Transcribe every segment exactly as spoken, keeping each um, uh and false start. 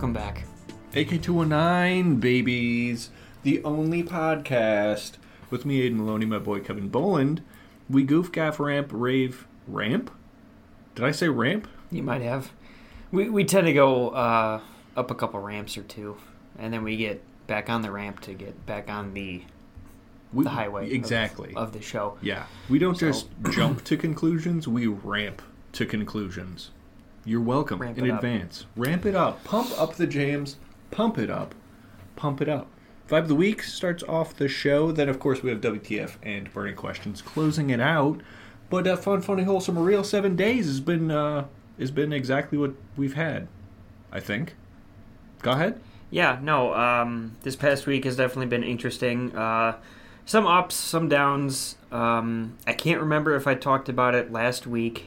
Welcome back. A K two nineteen, babies. The only podcast with me, Aiden Maloney, my boy Kevin Boland. We goof, gaff, ramp, rave, ramp? Did I say ramp? You might have. We we tend to go uh, up a couple ramps or two, and then we get back on the ramp to get back on the we, the highway exactly of, of the show. Yeah. We don't So- just jump to conclusions, we ramp to conclusions. You're welcome Ramp in it up. advance. Ramp it up. Pump up the jams. Pump it up. Pump it up. Vibe of the Week starts off the show. Then, of course, we have W T F and Burning Questions closing it out. But uh, Fun, Funny, Wholesome, a real seven days has been uh, has been exactly what we've had, I think. Go ahead. Yeah, no, um, this past week has definitely been interesting. Uh, some ups, some downs. Um, I can't remember if I talked about it last week.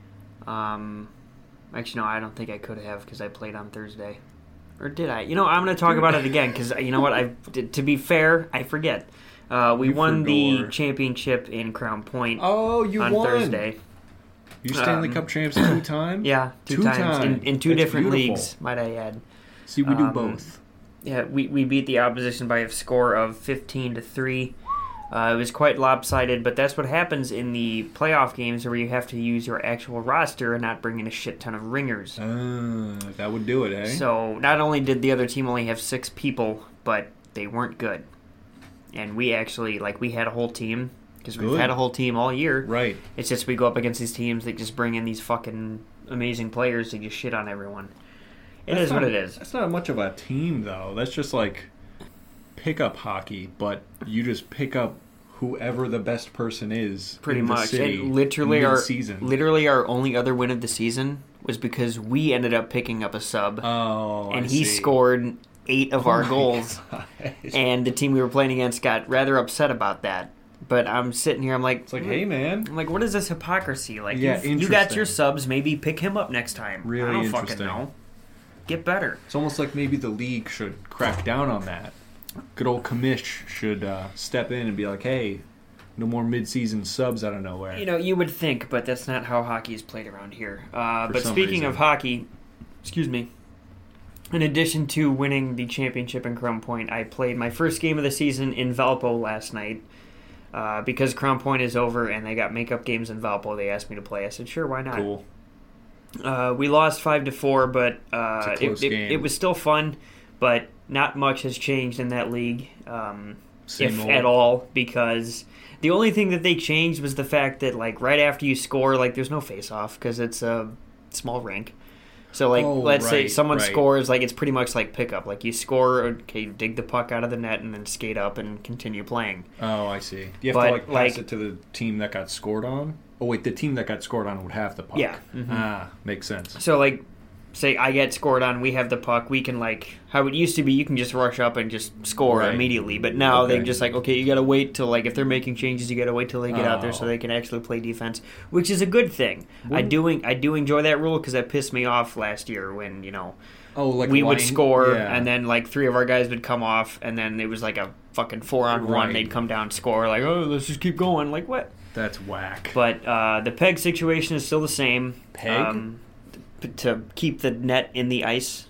Um, actually, no, I don't think I could have because I played on Thursday. Or did I? You know, I'm going to talk about it again because, you know what, I to be fair, I forget. Uh, we You won the forgot. championship in Crown Point Oh, you on won. Thursday. You Stanley Um, Cup champs two times? Yeah, two, Two times. times. In, in two That's different beautiful. leagues, might I add. See, we do Um, both. Yeah, we, we beat the opposition by a score of fifteen to three. Uh, it was quite lopsided, but that's what happens in the playoff games where you have to use your actual roster and not bring in a shit ton of ringers. Uh, that would do it, eh? So not only did the other team only have six people, but they weren't good. And we actually, like, we had a whole team, because we've Good. had a whole team all year. Right. It's just we go up against these teams that just bring in these fucking amazing players to just shit on everyone. It That's is what not- it is. That's not much of a team, though. That's just like pickup hockey, but you just pick up whoever the best person is. Pretty in the much. city And literally our mid-season. literally our only other win of the season was because we ended up picking up a sub, Oh, and I he see. scored eight of Oh our my goals. gosh. And the team we were playing against got rather upset about that. But I'm sitting here, I'm like, It's like, hey, man. I'm like, what is this hypocrisy? Like, Yeah, you've- you got interesting. your subs, maybe pick him up next time. Really I don't fucking interesting. know. Get better. It's almost like maybe the league should crack down on that. Good old commish should uh, step in and be like, hey, no more mid-season subs out of nowhere. You know, you would think, but that's not how hockey is played around here. Uh, For but some speaking reason. of hockey, excuse me, in addition to winning the championship in Crown Point, I played my first game of the season in Valpo last night. Uh, because Crown Point is over and they got makeup games in Valpo, they asked me to play. I said, sure, why not? Cool. Uh, we lost five to four, but uh, It's a close it, it, game. it was still fun. But not much has changed in that league, um, Same if old. at all. Because the only thing that they changed was the fact that, like, right after you score, like, there's no face-off because it's a small rink. So, like, Oh, let's say right, someone right. scores, like, it's pretty much like pickup. Like, you score, okay, you dig the puck out of the net and then skate up and continue playing. Oh, I see. You have But, to like pass like- it to the team that got scored on? Oh, wait, the team that got scored on would have the puck. Yeah. Mhm. Ah, makes sense. So, like, say I get scored on, we have the puck, we can, like, how it used to be, you can just rush up and just score Right. immediately. But now Okay. they're just like, okay, you got to wait till, like, if they're making changes, you got to wait till they get out there so Oh. they can actually play defense, which is a good thing. I Wouldn't- do I do enjoy that rule because that pissed me off last year when, you know, Oh, like we would line- score yeah. and then, like, three of our guys would come off and then it was like a fucking four on one. Right. They'd come down, score, like, oh, let's just keep going. Like, what? That's whack. But uh, the peg situation is still the same. Peg? Um, p- to keep the net in the ice.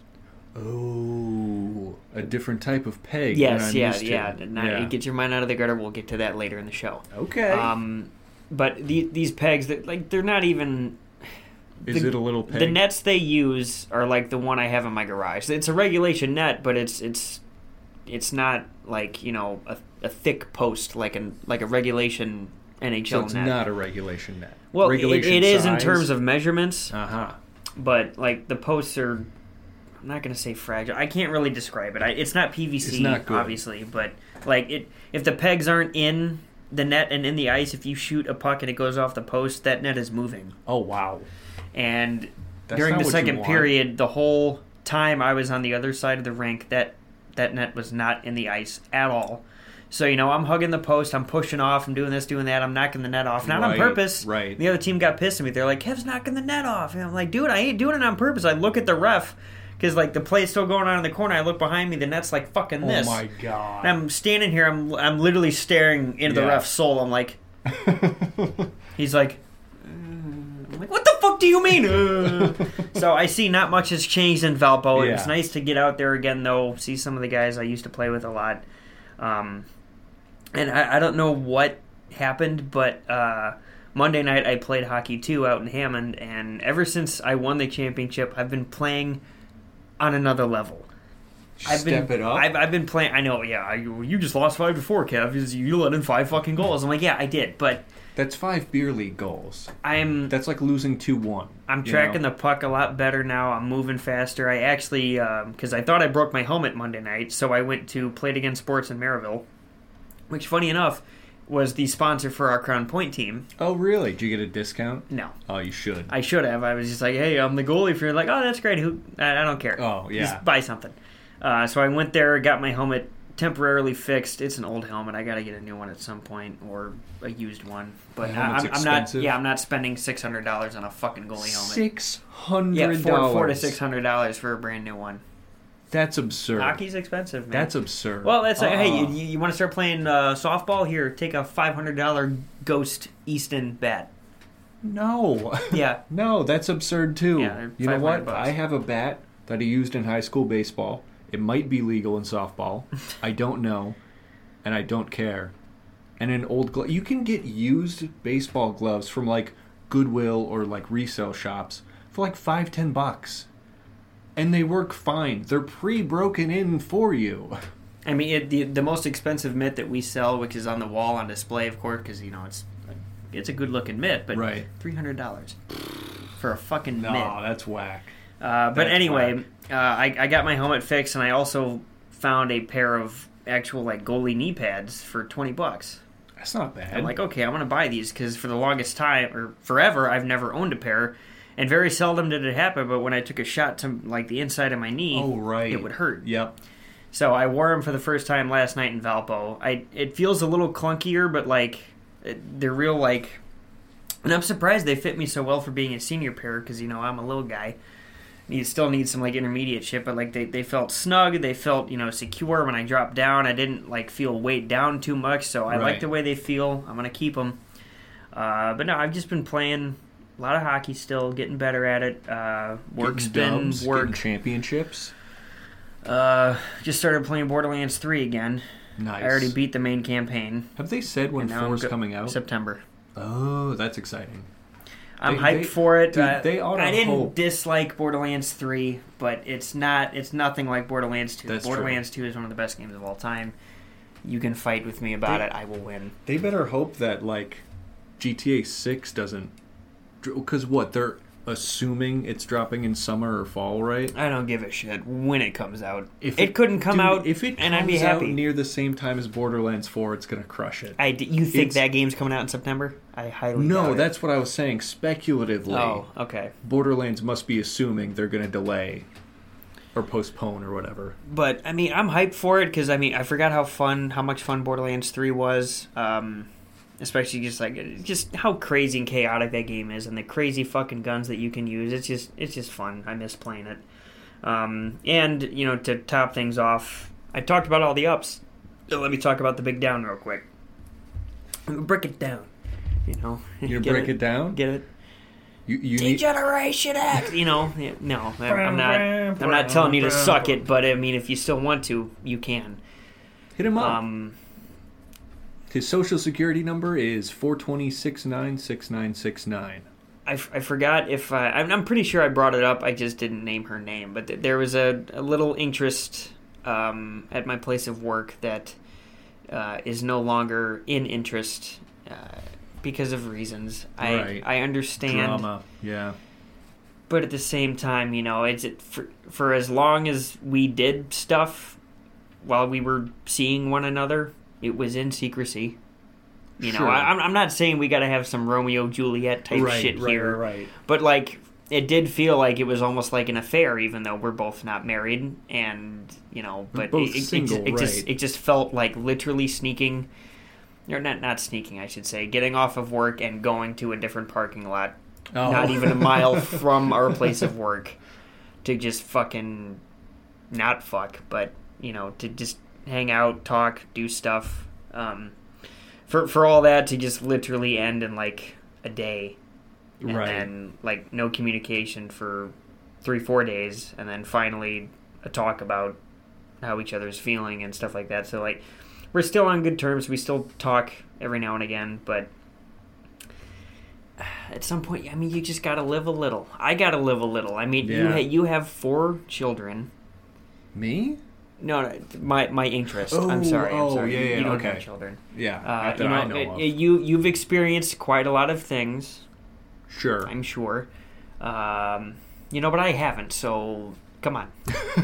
Oh, a different type of peg. Yes, than I'm yeah, used to. yeah. Not, yeah. Get your mind out of the gutter. We'll get to that later in the show. Okay. Um, but the, these pegs, that like, they're not even. Is the- it a little peg? The nets they use are like the one I have in my garage. It's a regulation net, but it's it's it's not like, you know, a, a thick post like an like a regulation N H L So it's net. not a regulation net. well, it, regulation it is in size? terms of measurements, Uh huh. but like the posts are. I'm not gonna say fragile. I can't really describe it. I, it's not P V C, It's not good. obviously, but like it. If the pegs aren't in the net and in the ice, if you shoot a puck and it goes off the post, that net is moving. Oh wow. And That's during not the what you second want. period, the whole time I was on the other side of the rink, that that net was not in the ice at all. So, you know, I'm hugging the post, I'm pushing off, I'm doing this, doing that, I'm knocking the net off. Not on Right, purpose. right. The other team got pissed at me. They're like, Kev's knocking the net off. And I'm like, dude, I ain't doing it on purpose. I look at the ref, because, like, the play's still going on in the corner. I look behind me, the net's like fucking this. Oh my god. And I'm standing here, I'm I'm literally staring into the Yeah. ref's soul. I'm like, he's like, "Mm." I'm like, what the fuck do you mean? Uh. So I see not much has changed in Valpo. Yeah. It's nice to get out there again, though. See some of the guys I used to play with a lot. Um, and I, I don't know what happened, but uh, Monday night I played hockey too out in Hammond, and ever since I won the championship, I've been playing on another level. I've Step been, it up. I've, I've been playing. I know, yeah. You, you just lost five to four, Kev. You you let in five fucking goals. I'm like, yeah, I did, but That's five beer league goals. I'm That's like losing two one. I'm tracking the puck a lot better now. I'm moving faster. I actually, because I thought I broke my helmet Monday night, so I went to Play It Again Sports in Maryville, which, funny enough, was the sponsor for our Crown Point team. Oh, really? Did you get a discount? No. Oh, you should. I should have. I was just like, hey, I'm the goalie for you. Like, oh, that's great. Who? I, I don't care. Oh, yeah. Just buy something. Uh, so I went there, got my helmet temporarily fixed. It's an old helmet. I got to get a new one at some point, or a used one. But The I, helmet's I'm, I'm not. expensive? Yeah, I'm not spending six hundred dollars on a fucking goalie helmet. Six hundred Yeah, dollars. four, four to six hundred dollars for a brand new one. That's absurd. Hockey's expensive, man. That's absurd. Well, that's like, hey, Uh-uh. you, you want to start playing uh, softball? Here, take a five hundred dollar Ghost Easton bat. No. Yeah. No, that's absurd too. Yeah, they're you know five hundred what? bucks. I have a bat that I used in high school baseball. It might be legal in softball. I don't know, and I don't care. And an old glove. You can get used baseball gloves from like Goodwill or like resale shops for like five, ten bucks, and they work fine. They're pre-broken in for you. I mean, it, the the most expensive mitt that we sell, which is on the wall on display, of course, because you know it's it's a good looking mitt, but Right. three hundred dollars for a fucking No, mitt. that's whack. Uh, but That's anyway, whack. uh, I, I got my helmet fixed, and I also found a pair of actual like goalie knee pads for twenty bucks. That's not bad. I'm like, okay, I'm gonna buy these because for the longest time or forever, I've never owned a pair, and very seldom did it happen. But when I took a shot to like the inside of my knee, oh right, it would hurt. Yep. So I wore them for the first time last night in Valpo. I it feels a little clunkier, but like it, they're real like. And I'm surprised they fit me so well for being a senior pair because you know I'm a little guy. You still need some like intermediate shit, but like they, they felt snug, they felt you know secure when I dropped down. I didn't like feel weighed down too much, so I Right. like the way they feel. I'm gonna keep them. Uh, but no, I've just been playing a lot of hockey still, getting better at it. Uh, work's Getting been dubs, work. getting championships. Uh, just started playing Borderlands three again. Nice. I already beat the main campaign. Have they said when and now I'm four's go- coming out? September. Oh, that's exciting. I'm They- hyped they- for it. dude, Uh, they ought to I didn't hope. dislike Borderlands three, but it's not. It's nothing like Borderlands two. That's Borderlands two is one of the best games of all time. You can fight with me about They- it. I will win. They better hope that like G T A six doesn't, because what they're assuming it's dropping in summer or fall, right? I don't give a shit when it comes out. If it, couldn't come dude, out, if it and I'd be comes out happy. near the same time as Borderlands four, it's gonna crush it. I d- you think It's- that game's coming out in September? I highly No, doubt it. that's what I was saying. Speculatively, Oh, okay. Borderlands must be assuming they're gonna delay or postpone or whatever. But I mean, I'm hyped for it because I mean, I forgot how fun, how much fun Borderlands three was. Um, especially just like just how crazy and chaotic that game is, and the crazy fucking guns that you can use. It's just it's just fun. I miss playing it. Um, and you know, to top things off, I talked about all the ups. So let me talk about the big down real quick. Break it down. You know, You Get break it down. Get it? You you need. Degeneration X. You know, yeah, no, I'm not. I'm not telling you to suck it, but I mean, if you still want to, you can. Hit him up. Um, His social security number is four two zero six nine six nine six nine. I, f- I forgot if I, I'm, I'm pretty sure I brought it up. I just didn't name her name, but th- there was a, a little interest um, at my place of work that uh, is no longer in interest uh, because of reasons. I Right. I understand. Drama. Yeah. But at the same time, you know, it's it, for, for as long as we did stuff while we were seeing one another, it was in secrecy. You know, Sure. I, I'm I'm not saying we got to have some Romeo Juliet type right, shit right, here, Right. right. but like it did feel like it was almost like an affair, even though we're both not married, and you know, We're but both it, it, single, it, just, it just right. it just felt like literally sneaking, or not not sneaking, I should say, getting off of work and going to a different parking lot. Oh. Not even a mile from our place of work to just fucking not fuck, but you know, to just hang out, talk, do stuff. Um, for for all that to just literally end in like a day. and Right. then like no communication for three, four days, and then finally a talk about how each other's feeling and stuff like that. So like we're still on good terms. We still talk every now and again, but at some point, I mean, you just gotta live a little. I gotta live a little. I mean, you Yeah. ha- you have four children. Me? No, no, my my interest. Oh, I'm sorry. I'm oh, sorry. yeah, You- yeah, you don't okay. have children. Yeah, Uh, not that you know, I know it- of. it- you you've experienced quite a lot of things. Sure. I'm sure. Um, you know, but I haven't. So come on.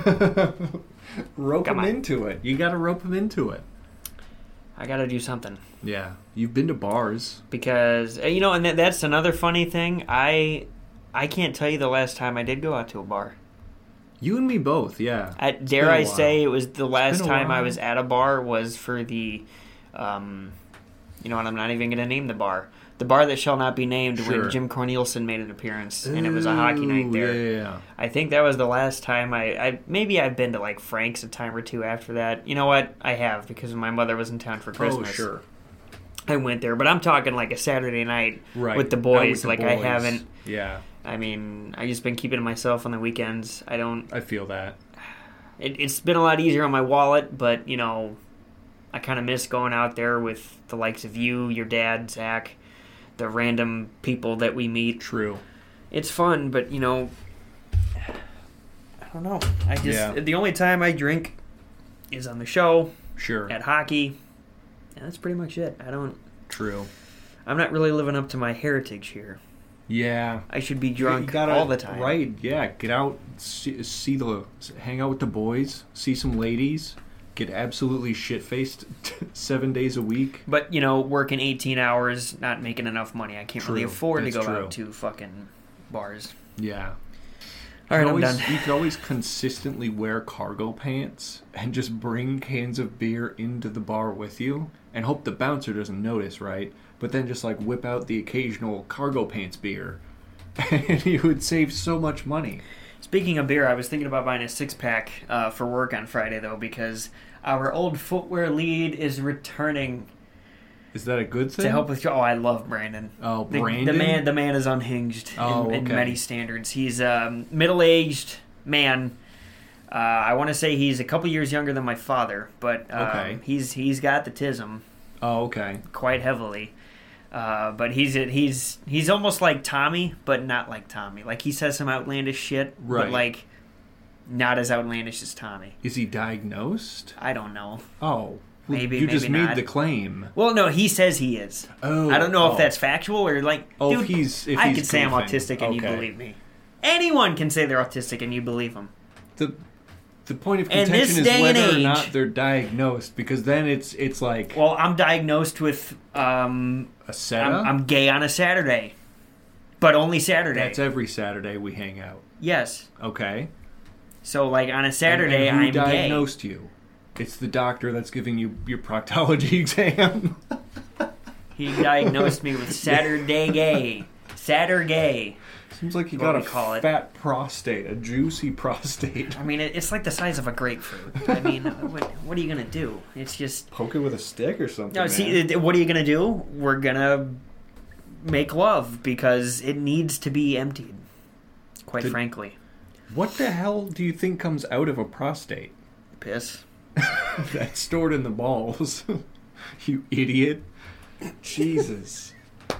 rope Come him on. into it. You got to rope him into it. I got to do something Yeah, you've been to bars. because uh, you know, and that, that's another funny thing. I I can't tell you the last time I did go out to a bar. You and me both. Yeah. I, been dare a I while. say it was the last been a time I while. was at a bar was for the, um, you know what? I'm not even going to name the bar. The bar that shall not be named Sure. when Jim Cornelison made an appearance, and it was a hockey night Ooh, there. Yeah, yeah, yeah. I think that was the last time I, I maybe I've been to like Frank's a time or two after that. You know what? I have because my mother was in town for Christmas. Oh, sure. I went there, but I'm talking like a Saturday night Right. with the Out boys. with the like I boys. haven't. Yeah, I mean, I just been keeping to myself on the weekends. I don't. I feel that. It, it's been a lot easier on my wallet, but you know, I kind of miss going out there with the likes of you, your dad, Zach, the random people that we meet. True. It's fun, but you know, I don't know. I just Yeah. the only time I drink is on the show, Sure. at hockey, and that's pretty much it. I don't. True. I'm not really living up to my heritage here. Yeah. I should be You drunk gotta- all the time. Right. Yeah. Get out. See, see the. Hang out with the boys. See some ladies. Get absolutely shit faced seven days a week. But you know, working eighteen hours, not making enough money. I can't really True. afford That's to go true. out to fucking bars. Yeah. All right, You I'm can always, done. You could always consistently wear cargo pants and just bring cans of beer into the bar with you and hope the bouncer doesn't notice, right? But then just like whip out the occasional cargo pants beer and you would save so much money. Speaking of beer, I was thinking about buying a six pack uh, for work on Friday though, because our old footwear lead is returning Is that a good thing? to help with. Oh, I love Brandon. Oh, The, Brandon? the man, the man is unhinged Oh, in, in okay. many standards. He's a middle-aged man. Uh, I want to say he's a couple years younger than my father, but um, Okay. he's he's got the tism Oh, okay. quite heavily. Uh, but he's he's he's almost like Tommy, but not like Tommy. Like he says some outlandish shit, Right. but like not as outlandish as Tommy. Is he diagnosed? I don't know. Oh. Maybe, You just maybe made not. the claim. Well, no, he says he is. Oh. I don't know oh. if that's factual or like. Oh, dude, if he's. If I he's could say I'm goofing. autistic and you Okay. believe me. Anyone can say they're autistic and you believe them. The the point of In contention this is day and whether or age- not they're diagnosed, because then it's it's like Well, I'm diagnosed with um, a setup. I'm, I'm gay on a Saturday, but only Saturday. That's every Saturday we hang out. Yes. Okay. So like on a Saturday, and, and who I'm gay. diagnosed you? It's the doctor that's giving you your proctology exam. He diagnosed me with Saturday gay. Saturday. Seems like you What got we a call it. fat prostate, a juicy prostate. I mean, it, it's like the size of a grapefruit. I mean, what, what are you gonna do? It's just. Poke it with a stick or something. No, man. see, it- what are you gonna do? We're gonna make love because it needs to be emptied. Quite Did- frankly, What the hell do you think comes out of a prostate? piss. That's stored in the balls. You idiot. Jesus.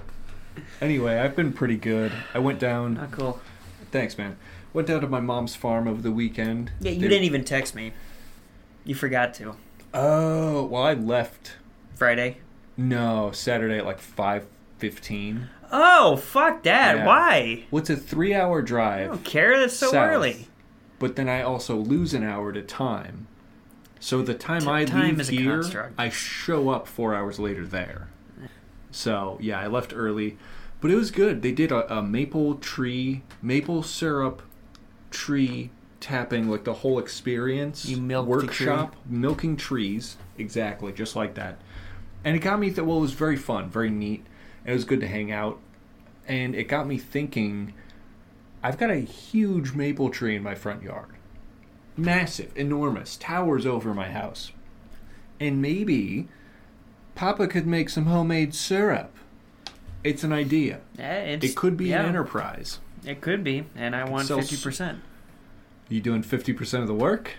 Anyway, I've been pretty good. I went down. Not cool. Thanks, man. Went down to my mom's farm over the weekend. Yeah, you They- didn't even text me. You forgot to. Oh, well, I left. Friday. No, Saturday at like five fifteen. Oh, fuck that. Yeah. Why? Well, it's a three-hour I drive. don't care. That's so south, early. But then I also lose an hour to time. So the time T- I time leave is a here, construct. I show up four hours later there. So yeah, I left early, but it was good. They did a, a maple tree, maple syrup tree tapping, like the whole experience. You milked the workshop, milking trees, exactly, just like that. And it got me that well, it was very fun, very neat. It was good to hang out, and it got me thinking. I've got a huge maple tree in my front yard. Massive, enormous, towers over my house. And maybe Papa could make some homemade syrup. It's an idea. Yeah, it's, it could be yeah, an enterprise. It could be, and I want So- fifty percent. You doing fifty percent of the work?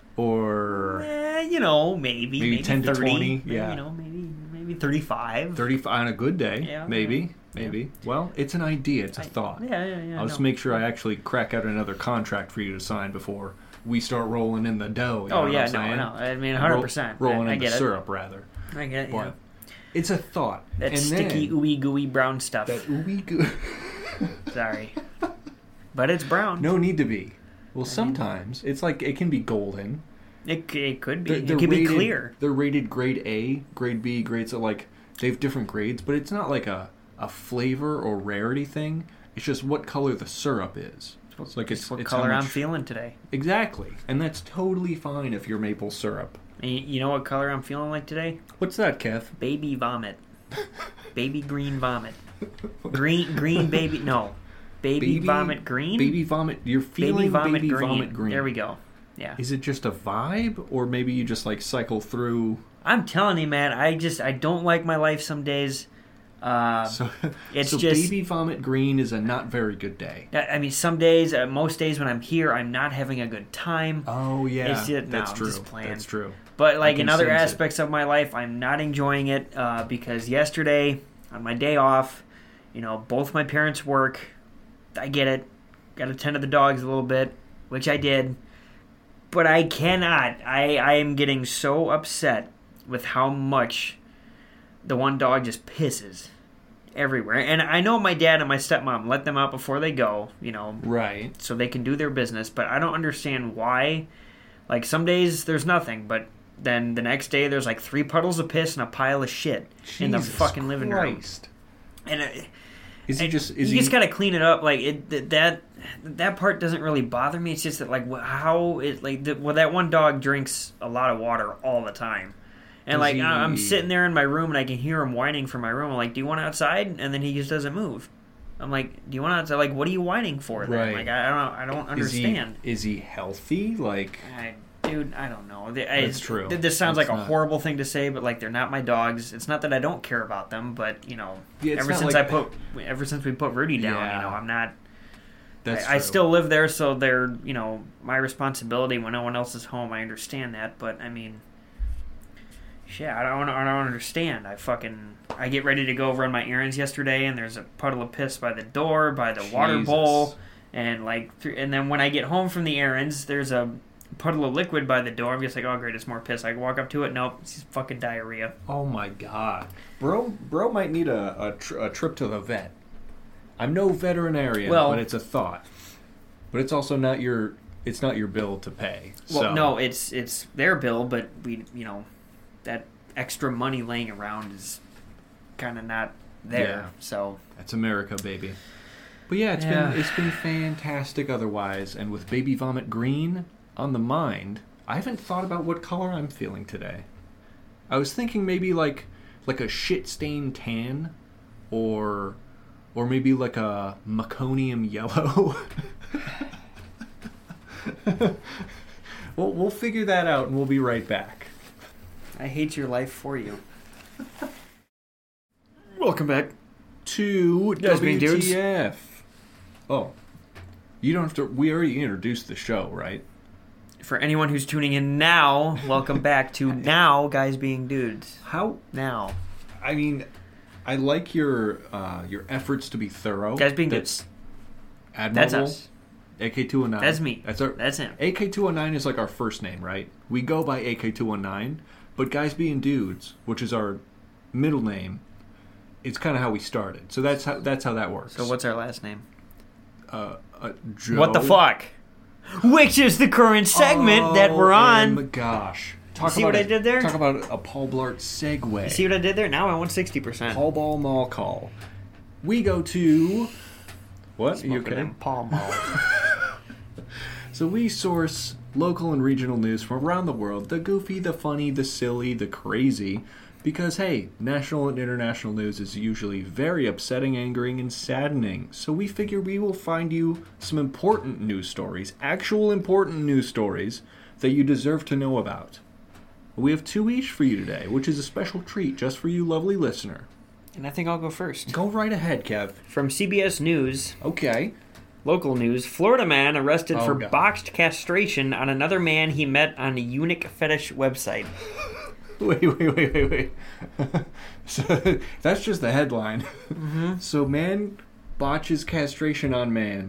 Or Eh, you know, maybe Maybe maybe, ten to thirty, twenty, maybe, yeah. You know, maybe maybe thirty-five. thirty-five on a good day? Yeah, maybe. yeah. Maybe. Well, it's an idea. It's a I- thought. Yeah, yeah, yeah. I'll just no. make sure I actually crack out another contract for you to sign before we start rolling in the dough. You Oh know yeah, what I'm no, saying? no. I mean, hundred percent. Roll- rolling I, I in the get it. syrup, rather. I get it. Yeah. But it's a thought. That and sticky, then, ooey gooey brown stuff. that ooey goo. Sorry, but it's brown. No need to be. Well, sometimes it's like it can be golden. It, c- it could be. They're, it they're could rated, be clear. They're rated grade A, grade B, grades are like they have different grades, but it's not like a, a flavor or rarity thing. It's just what color the syrup is. It's like it's, It's what it's how color I'm much- feeling today. Exactly, and that's totally fine if you're maple syrup. And you, you know what color I'm feeling like today? What's that, Kev? Baby vomit. Baby green vomit. Green green baby. No. Baby, Baby- vomit green. Baby vomit. You're feeling baby vomit baby green. vomit green. There we go. Yeah. Is it just a vibe, or maybe you just like cycle through? I'm telling you, man. I just I don't like my life some days. Uh, So, it's so just- baby vomit green is a not very good day. I I mean, some days, uh, most days when I'm here, I'm not having a good time. Oh yeah, It's just- no, that's I'm true. just playing. That's true. But like I in can other sense it. aspects of my life, I'm not enjoying it uh, because yesterday on my day off, you know, both my parents work. I get it. Got to tend to the dogs a little bit, which I did. But I cannot. I I am getting so upset with how much the one dog just pisses everywhere. And I know my dad and my stepmom let them out before they go, you know, Right. so they can do their business, but I don't understand why. Like, some days there's nothing, but then the next day there's like three puddles of piss and a pile of shit in the Jesus fucking living room. Christ. And it, Is he and just? Is you he? just gotta clean it up. Like it, th- that that part doesn't really bother me. It's just that like wh- how it like the, well that one dog drinks a lot of water all the time. And Does like he- I- I'm sitting there in my room and I can hear him whining from my room. I'm like, "Do you want outside?" And then he just doesn't move. I'm like, "Do you want outside?" Like, what are you whining for? Then? Right. Like I, I don't I don't understand. Is he, is he healthy? Like, I, dude, I don't know. They- I- That's true. th- This sounds That's like a not- horrible thing to say, but like they're not my dogs. It's not that I don't care about them, but you know, Yeah, it's ever not since like- I put, ever since we put Rudy down, Yeah. you know, I'm not. that's I, I true. still live there, so they're you know my responsibility when no one else is home. I understand that, but I mean, shit, I don't, I don't understand. I fucking, I get ready to go run my errands yesterday, and there's a puddle of piss by the door, by the water Jesus. bowl, and like, th- and then when I get home from the errands, there's a puddle of liquid by the door. I'm just like, oh great, it's more piss. I can walk up to it. Nope, it's just fucking diarrhea. Oh my god, bro! Bro might need a a, tr- a trip to the vet. I'm no veterinarian, Well- but it's a thought. But it's also not your. It's not your bill to pay. Well, so. no, it's it's their bill, but we, you know, that extra money laying around is kind of not there. Yeah. So That's America, baby. But yeah, it's Yeah. been it's been fantastic otherwise, and with Baby Vomit Green on the mind, I haven't thought about what color I'm feeling today. I was thinking maybe like like a shit stained tan, or or maybe like a meconium yellow. we'll we'll figure that out, and we'll be right back. I hate your life for you. Welcome back. To Guys being W dudes? T F. Oh, you don't have to. We already introduced the show, right? For anyone who's tuning in now, welcome back to Now Guys Being Dudes. How? Now. I mean, I like your uh, your efforts to be thorough. Guys Being That's Dudes. admirable. That's us. A K two one nine. That's me. That's our. That's him. A K two one nine is like our first name, right? We go by A K two one nine, but Guys Being Dudes, which is our middle name, it's kind of how we started. So that's how that's how that works. So what's our last name? Uh, uh, Joe. What the fuck? Which is the current segment that we're Oh on. my gosh. Talk See about what a- I did there? Talk about a Paul Blart segue. You see what I did there? Now I want sixty percent. Paul Ball Mall Call. We go to... What? Are you okay? Paul Mall. So we source local and regional news from around the world. The goofy, the funny, the silly, the crazy. Because, hey, national and international news is usually very upsetting, angering, and saddening. So we figure we will find you some important news stories, actual important news stories, that you deserve to know about. We have two each for you today, which is a special treat just for you, lovely listener. And I think I'll go first. Go right ahead, Kev. From C B S News, Okay. local news, Florida man arrested Oh, for God. botched castration on another man he met on a eunuch fetish website. Wait, wait, wait, wait, wait. So that's just the headline. Mm-hmm. So man botches castration on man.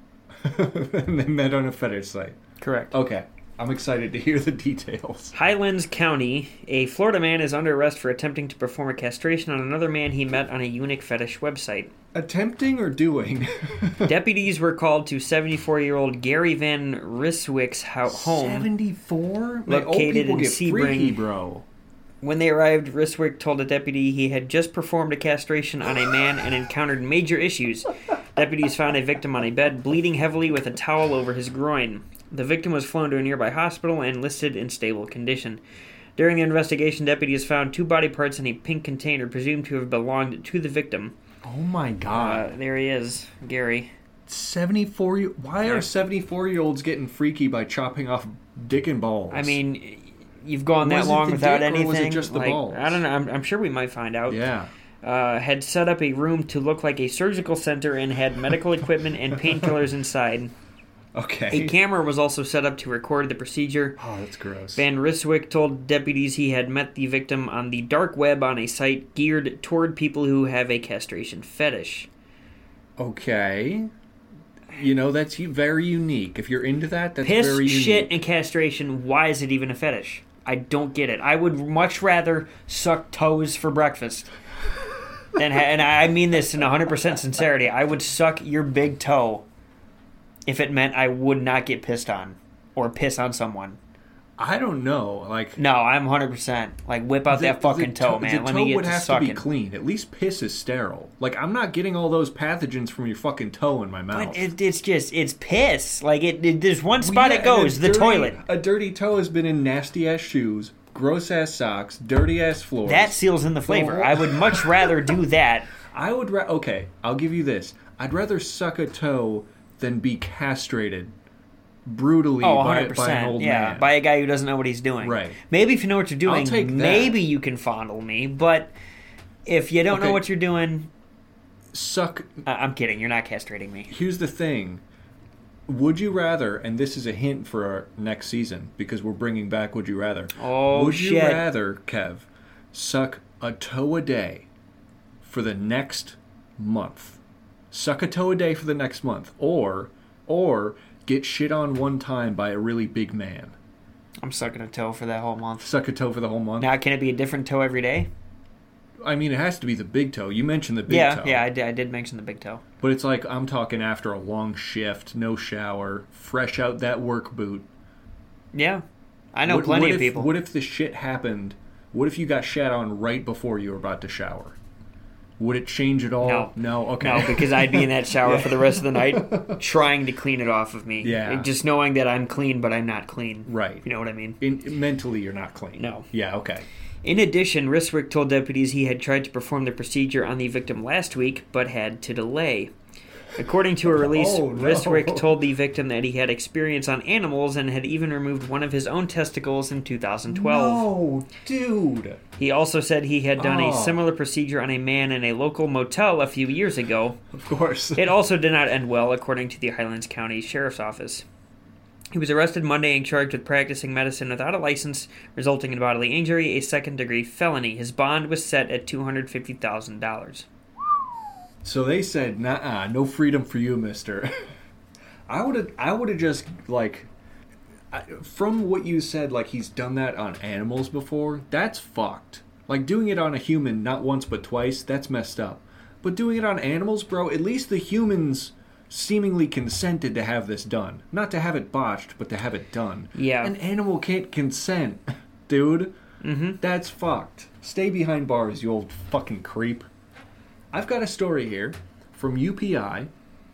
And they met on a fetish site. Correct. Okay. I'm excited to hear the details. Highlands County, a Florida man is under arrest for attempting to perform a castration on another man he met on a eunuch fetish website. Attempting or doing? Deputies were called to seventy-four-year-old Gary Van Risswick's ho- home. seventy-four? Like, old Located people in get Sebring. freaky, bro. When they arrived, Risswick told a deputy he had just performed a castration on a man and encountered major issues. Deputies found a victim on a bed, bleeding heavily with a towel over his groin. The victim was flown to a nearby hospital and listed in stable condition. During the investigation, deputies found two body parts in a pink container presumed to have belonged to the victim. Oh my god. Uh, there he is, Gary. seventy-four year Why Yeah. are seventy-four-year-olds getting freaky by chopping off dick and balls? I mean, you've gone that Was it long the without dick, or anything. was it just the like, balls? I don't know. I'm, I'm sure we might find out. Yeah. Uh, had set up a room to look like a surgical center and had medical equipment and painkillers inside. Okay. A camera was also set up to record the procedure. Oh, that's gross. Van Risswick told deputies he had met the victim on the dark web on a site geared toward people who have a castration fetish. Okay. You know, that's u- very unique. If you're into that, that's Piss, very unique. shit, and castration, why is it even a fetish? I don't get it. I would much rather suck toes for breakfast. than ha- and I mean this in one hundred percent sincerity. I would suck your big toe if it meant I would not get pissed on or piss on someone. I don't know. Like, No, I'm one hundred percent. Like, whip out the- that fucking the toe, man. The Let toe me get would to have to sucking. be clean. At least piss is sterile. Like, I'm not getting all those pathogens from your fucking toe in my mouth. But it, it's just, it's piss. Like, it, it there's one Well, spot yeah, it goes, and the a dirty- toilet. A dirty toe has been in nasty ass shoes, gross ass socks, dirty ass floors. That seals in the flavor. Oh. I would much rather do that. I would. Ra- okay, I'll give you this. I'd rather suck a toe than be castrated brutally Oh, by, one hundred by an old percent. Yeah, man. by a guy who doesn't know what he's doing. Right. Maybe if you know what you're doing, take that. maybe you can fondle me. But if you don't Okay. know what you're doing, Suck. uh, I'm kidding. You're not castrating me. Here's the thing. Would you rather, and this is a hint for our next season because we're bringing back Would You Rather. Oh, Would you shit. rather, Kev, suck a toe a day for the next month? Suck a toe a day for the next month. Or, or get shit on one time by a really big man. I'm sucking a toe for that whole month. Suck a toe for the whole month. Now, can it be a different toe every day? I mean, it has to be the big toe. You mentioned the big yeah, toe. yeah, I did, I did mention the big toe. But it's like, I'm talking after a long shift, no shower, fresh out that work boot. Yeah, I know What- plenty what of if, people. What if the shit happened? What if you got shat on right before you were about to shower? Would it change at all? No. No? Okay. No, because I'd be in that shower Yeah. for the rest of the night trying to clean it off of me. Yeah. Just knowing that I'm clean, but I'm not clean. Right. You know what I mean? In, mentally, you're not clean. No. Yeah, okay. In addition, Risswick told deputies he had tried to perform the procedure on the victim last week, but had to delay. According to a release, Oh, no. Risswick told the victim that he had experience on animals and had even removed one of his own testicles in two thousand twelve. No, dude. He also said he had done a Oh. similar procedure on a man in a local motel a few years ago. Of course. It also did not end well, according to the Highlands County Sheriff's Office. He was arrested Monday and charged with practicing medicine without a license, resulting in bodily injury, a second-degree felony. His bond was set at two hundred fifty thousand dollars. So they said, nah, no freedom for you, mister. I would have I would have just, like, I, from what you said, like, he's done that on animals before, that's fucked. Like, doing it on a human, not once but twice, that's messed up. But doing it on animals, bro, at least the humans seemingly consented to have this done. Not to have it botched, but to have it done. Yeah. An animal can't consent, dude. Mm-hmm. That's fucked. Stay behind bars, you old fucking creep. I've got a story here from U P I.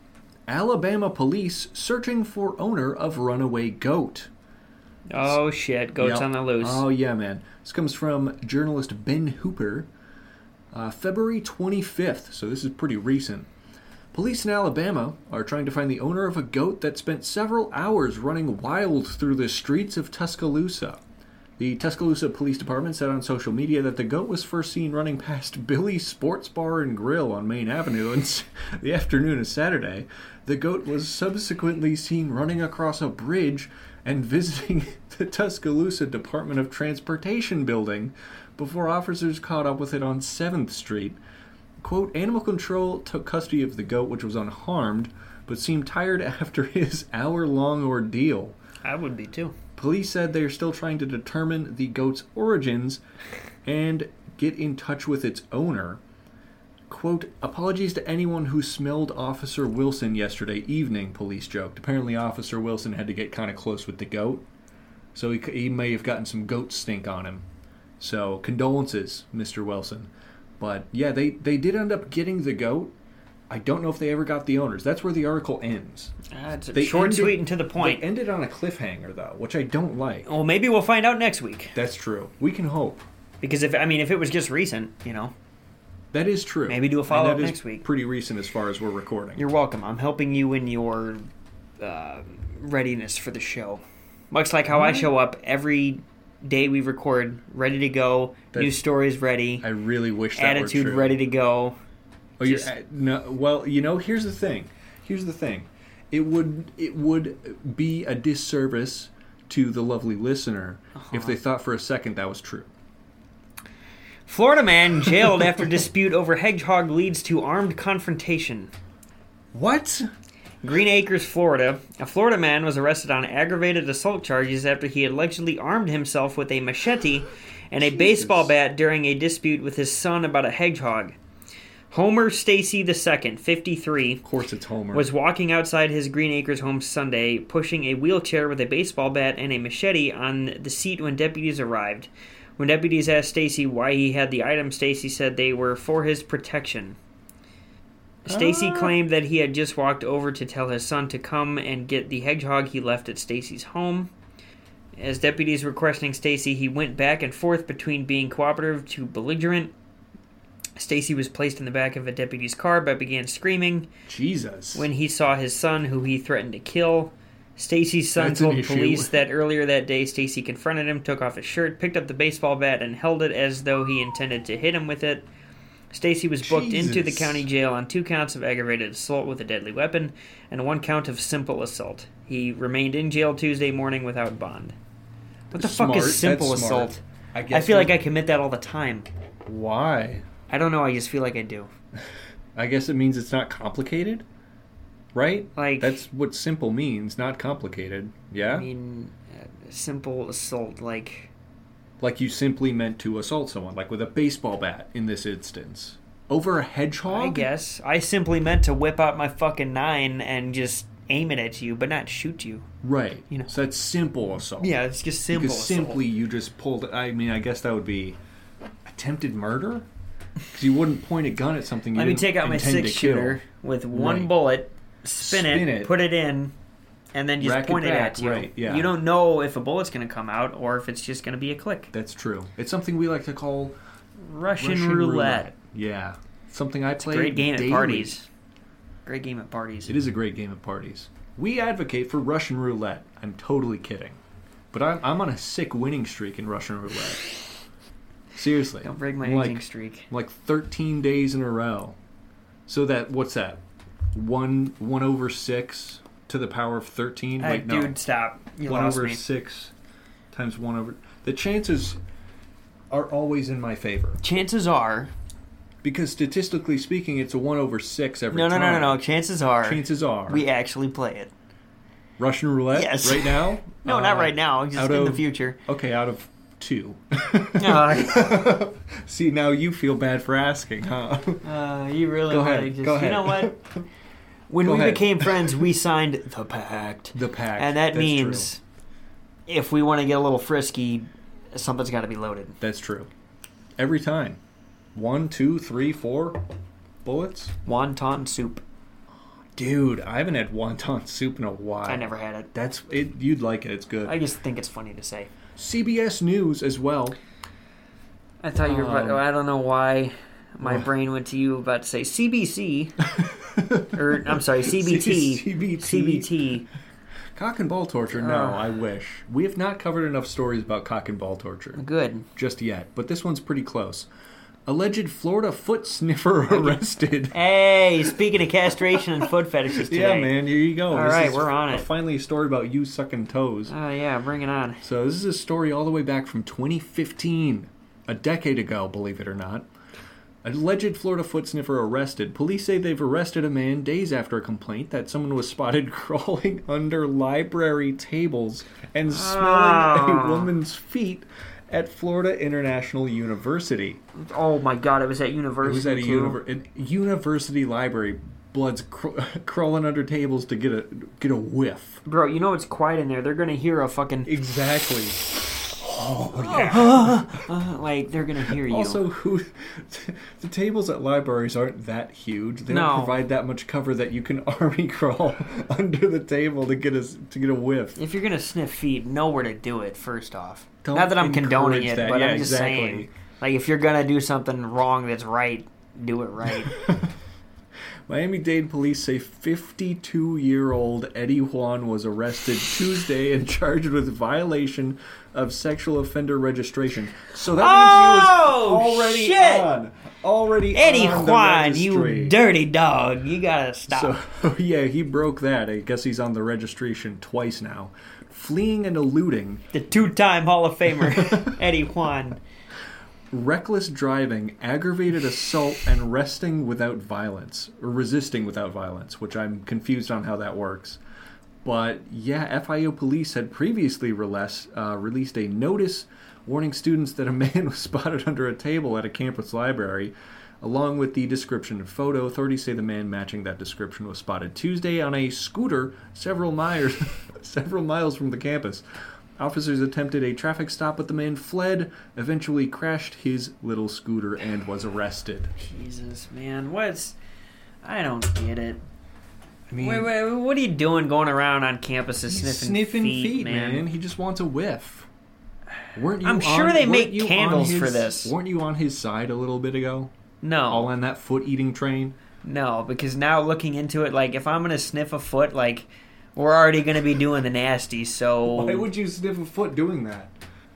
Alabama police searching for owner of runaway goat. Oh, shit. Goats Yep. on the loose. Oh, yeah, man. This comes from journalist Ben Hooper. Uh, February twenty-fifth, so this is pretty recent. Police in Alabama are trying to find the owner of a goat that spent several hours running wild through the streets of Tuscaloosa. The Tuscaloosa Police Department said on social media that the goat was first seen running past Billy's Sports Bar and Grill on Main Avenue in the afternoon of Saturday. The goat was subsequently seen running across a bridge and visiting the Tuscaloosa Department of Transportation building before officers caught up with it on seventh Street. Quote, Animal Control took custody of the goat, which was unharmed, but seemed tired after his hour-long ordeal. I would be, too. Police said they are still trying to determine the goat's origins and get in touch with its owner. Quote, apologies to anyone who smelled Officer Wilson yesterday evening, police joked. Apparently Officer Wilson had to get kind of close with the goat, so he, he may have gotten some goat stink on him. So, condolences, Mister Wilson. But, yeah, they, they did end up getting the goat. I don't know if they ever got the owners. That's where the article ends. Uh, it's They short, ended- sweet, and to the point. They ended on a cliffhanger, though, which I don't like. Well, maybe we'll find out next week. That's true. We can hope. Because, if I mean, if it was just recent, you know. That is true. Maybe do a And follow-up that is next week. Pretty recent as far as we're recording. You're welcome. I'm helping you in your uh, readiness for the show. Much like how I show up every day we record, ready to go, That's- news stories ready, I really wish that attitude were true. ready to go. Oh, you're, Just- uh, no, well, you know, here's the thing. Here's the thing. It would it would be a disservice to the lovely listener Uh-huh. if they thought for a second that was true. Florida man jailed after dispute over hedgehog leads to armed confrontation. What? Green Acres, Florida. A Florida man was arrested on aggravated assault charges after he allegedly armed himself with a machete and a Jesus. baseball bat during a dispute with his son about a hedgehog. Homer Stacy the Second, fifty-three, Of course it's Homer. was walking outside his Green Acres home Sunday, pushing a wheelchair with a baseball bat and a machete on the seat when deputies arrived. When deputies asked Stacy why he had the item, Stacy said they were for his protection. Stacy Ah. claimed that he had just walked over to tell his son to come and get the hedgehog he left at Stacy's home. As deputies were questioning Stacy, he went back and forth between being cooperative to belligerent. Stacy was placed in the back of a deputy's car but began screaming Jesus. when he saw his son, who he threatened to kill. Stacy's son That's an told issue. police that earlier that day Stacy confronted him, took off his shirt, picked up the baseball bat, and held it as though he intended to hit him with it. Stacy was booked into the Jesus. county jail on two counts of aggravated assault with a deadly weapon and one count of simple assault. He remained in jail Tuesday morning without bond. What the Smart. fuck is simple That's smart. assault? I, I guess feel like we- I commit that all the time. Why? I don't know, I just feel like I do. I guess it means it's not complicated, right? Like, That's what simple means, not complicated. Yeah? I mean, uh, simple assault, like... Like you simply meant to assault someone, like with a baseball bat in this instance. Over a hedgehog? I guess. I simply meant to whip out my fucking nine and just aim it at you, but not shoot you. Right. You know. So that's simple assault. Yeah, it's just simple Because assault. simply you just pulled it. I mean, I guess that would be attempted murder? Because you wouldn't point a gun at something you Let me didn't take out my intend six to kill. shooter with one Right. bullet, spin, Spin it, it. put it in, and then just Rack it point it, back, at you. right, yeah. You don't know if a bullet's going to come out or if it's just going to be a click. That's true. It's something we like to call Russian, Russian roulette. Yeah. Something I It's a play great game daily. at parties. Great game at parties. It is a great game at parties. We advocate for Russian roulette. I'm totally kidding. But I'm, I'm on a sick winning streak in Russian roulette. Seriously. Don't break my I'm losing like, streak. I'm like thirteen days in a row. So that, what's that? One one over six to the power of thirteen? Hey, Wait, no. dude, stop. You one lost over me. six times one over... The chances are always in my favor. Chances are... Because statistically speaking, it's a one over six every No, no, time. no, no, no. Chances are... Chances are. we actually play it. Russian roulette Yes. right now? No, not Uh, right now. Just out in the of- future. Okay, out of two. Uh, See, now you feel bad for asking, huh? uh, you really Go want ahead, to just... go ahead. You know what? When Go we ahead. became friends, we signed the pact. The pack. And that That's means if we want to get a little frisky, something's got to be loaded. True. That's true. Every time. One, two, three, four bullets? Wonton soup. Dude, I haven't had wonton soup in a while. I never had it. That's it. You'd like it. It's good. I just think it's funny to say. C B S News as well. I thought you were about, Um, I don't know why my what? brain went to you about to say C B C. or, I'm sorry, C B T. C B T. C B T. Cock and ball torture? No, Uh. I wish. We have not covered enough stories about cock and ball torture. Good. Just yet, but this one's pretty close. Alleged Florida foot sniffer arrested. Hey, speaking of castration and foot fetishes today. Yeah, man, here you go. All This right, is we're on it. Finally, a story about you sucking toes. Oh, yeah, bring it on. So this is a story all the way back from twenty fifteen, a decade ago, believe it or not. Alleged Florida foot sniffer arrested. Police say they've arrested a man days after a complaint that someone was spotted crawling under library tables and smelling Ah. a woman's feet at Florida International University. Oh, my God, it was at It university, was at a too. univer- an university library. Blood's cr- crawling under tables to get a get a whiff. Bro, you know it's quiet in there. They're going to hear a fucking... Exactly. Oh, yeah. Uh, like, they're going to hear you. Also, who the tables at libraries aren't that huge. They No. don't provide that much cover that you can army crawl under the table to get a to get a whiff. If you're going to sniff feet, know where to do it, first off. Don't Not that I'm condoning encourage it, that. but Yeah, I'm just exactly. saying. Like, if you're going to do something wrong that's right, do it right. Miami-Dade police say fifty-two-year-old Eddie Juan was arrested Tuesday and charged with violation of sexual offender registration. So that Oh, means he was already shit! on. Already Eddie on the Juan, registry. you dirty dog. You got to stop. So, yeah, he broke that. I guess he's on the registration twice now. Fleeing and eluding. The two-time Hall of Famer, Eddie Juan. Reckless driving, aggravated assault, and resting without violence. Or resisting without violence, which I'm confused on how that works. But, yeah, F I O police had previously released, uh, released a notice warning students that a man was spotted under a table at a campus library. Along with the description and photo, authorities say the man matching that description was spotted Tuesday on a scooter several miles, several miles from the campus. Officers attempted a traffic stop, but the man fled, eventually crashed his little scooter, and was arrested. Jesus, man. What's... I don't get it. I mean, Wait, wait, what are you doing going around on campuses he's sniffing, sniffing feet, feet, man? man. He just wants a whiff. Weren't you I'm sure on- they weren't make you on candles his- for this. Weren't you on his side a little bit ago? No. All on that foot-eating train? No, because now looking into it, like, if I'm going to sniff a foot, like, we're already going to be doing the nasty, so... Why would you sniff a foot doing that?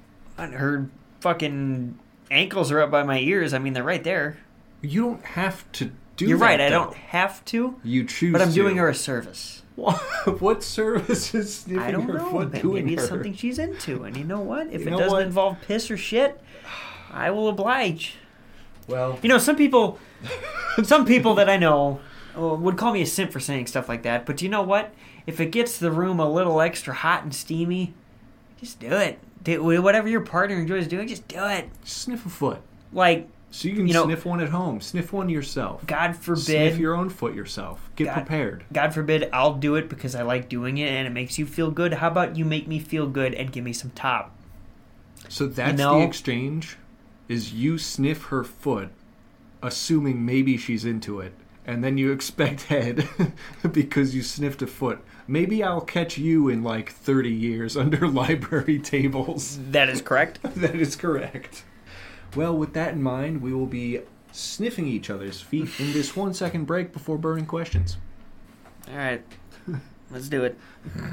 Her fucking ankles are up by my ears. I mean, they're right there. You don't have to do You're that, right, I though. don't have to, You choose but I'm to. doing her a service. What service is sniffing I don't her know. foot Maybe doing it's her? something she's into, and you know what? If You it know doesn't what? involve piss or shit, I will oblige. Well, You know, some people, some people that I know uh, would call me a simp for saying stuff like that. But you know what? If it gets the room a little extra hot and steamy, just do it. Do, whatever your partner enjoys doing, just do it. sniff a foot. Like, So you can You know- sniff one at home. Sniff one yourself. God forbid, Sniff your own foot yourself. Get God- prepared. God forbid, I'll do it because I like doing it and it makes you feel good. How about you make me feel good and give me some top? So that's know- the exchange, is you sniff her foot, assuming maybe she's into it, and then you expect head because you sniffed a foot. Maybe I'll catch you in like thirty years under library tables. That is correct. That is correct. Well, with that in mind, we will be sniffing each other's feet in this one second break before burning questions. All right, let's do it.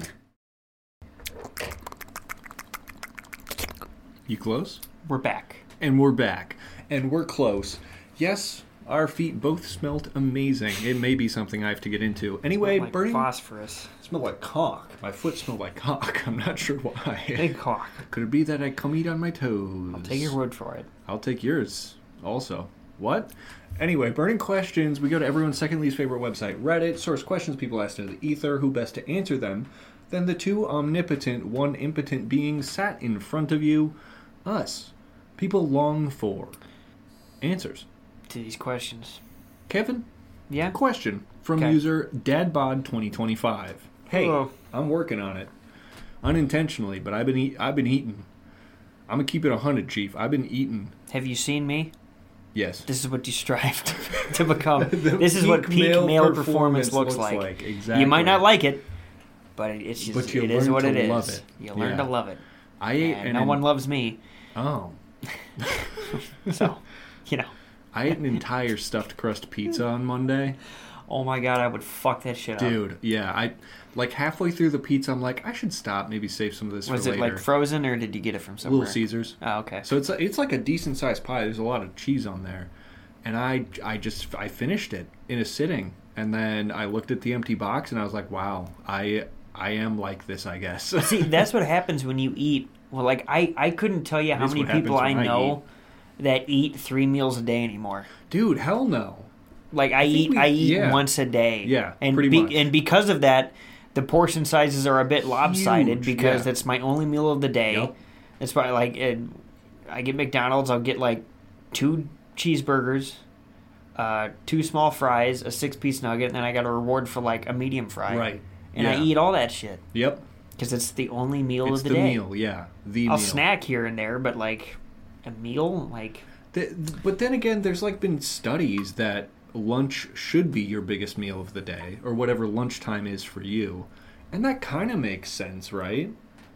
You close? We're back. And we're back. And we're close. Yes, our feet both smelt amazing. It may be something I have to get into. Anyway, like burning... phosphorus. smelled like cock. My foot smelled like cock. I'm not sure why. Big cock. Could it be that I come eat on my toes? I'll take your word for it. I'll take yours also. What? Anyway, burning questions. We go to everyone's second least favorite website, Reddit. Source questions people asked into the ether. Who best to answer them? Then the two omnipotent, one impotent beings sat in front of you. Us. People long for answers. To these questions. Kevin, Yeah? question from Okay. user dadbod twenty twenty-five. Hey, Hello. I'm working on it. Unintentionally, but I've been eat- I've been eating. I'm gonna keep it a hundred, Chief. I've been eating. Have you seen me? Yes. This is what you strive to, to become. The This is what peak peak male male, performance performance, looks, looks like. like. Exactly. You might not like it, but it- it's just, But you it is learn what to it is. love it. You learn Yeah. to love it. I ate And an no one loves me, Oh. so, you know. I ate an entire stuffed crust pizza on Monday. Oh my god, I would fuck that shit up. Dude, yeah. I like halfway through the pizza, I'm like, I should stop, maybe save some of this Was for it later. like frozen, or did you get it from somewhere? Little Caesars. Oh, okay. So it's it's like a decent sized pie. There's a lot of cheese on there, and I I just I finished it in a sitting, and then I looked at the empty box and I was like, wow, I I am like this, I guess. See, that's what happens when you eat. Well, like I I couldn't tell you how That's many what people I happens when I know that eat three meals a day anymore. Dude, hell no. Like I, I think eat we- I eat yeah. once a day. Yeah, and pretty be, much. and because of that, the portion sizes are a bit lopsided Huge, because yeah. that's my only meal of the day. Yep. It's probably like it, I get McDonald's, I'll get like two cheeseburgers, uh, two small fries, a six-piece nugget, and then I got a reward for like a medium fry. Right. And I Yeah. eat all that shit Yep. because it's the only meal It's of the, the day. meal, yeah. The I'll meal. snack here and there, but like a meal, like The, but then again, there's like been studies that lunch should be your biggest meal of the day, or whatever lunchtime is for you. And that kind of makes sense, right?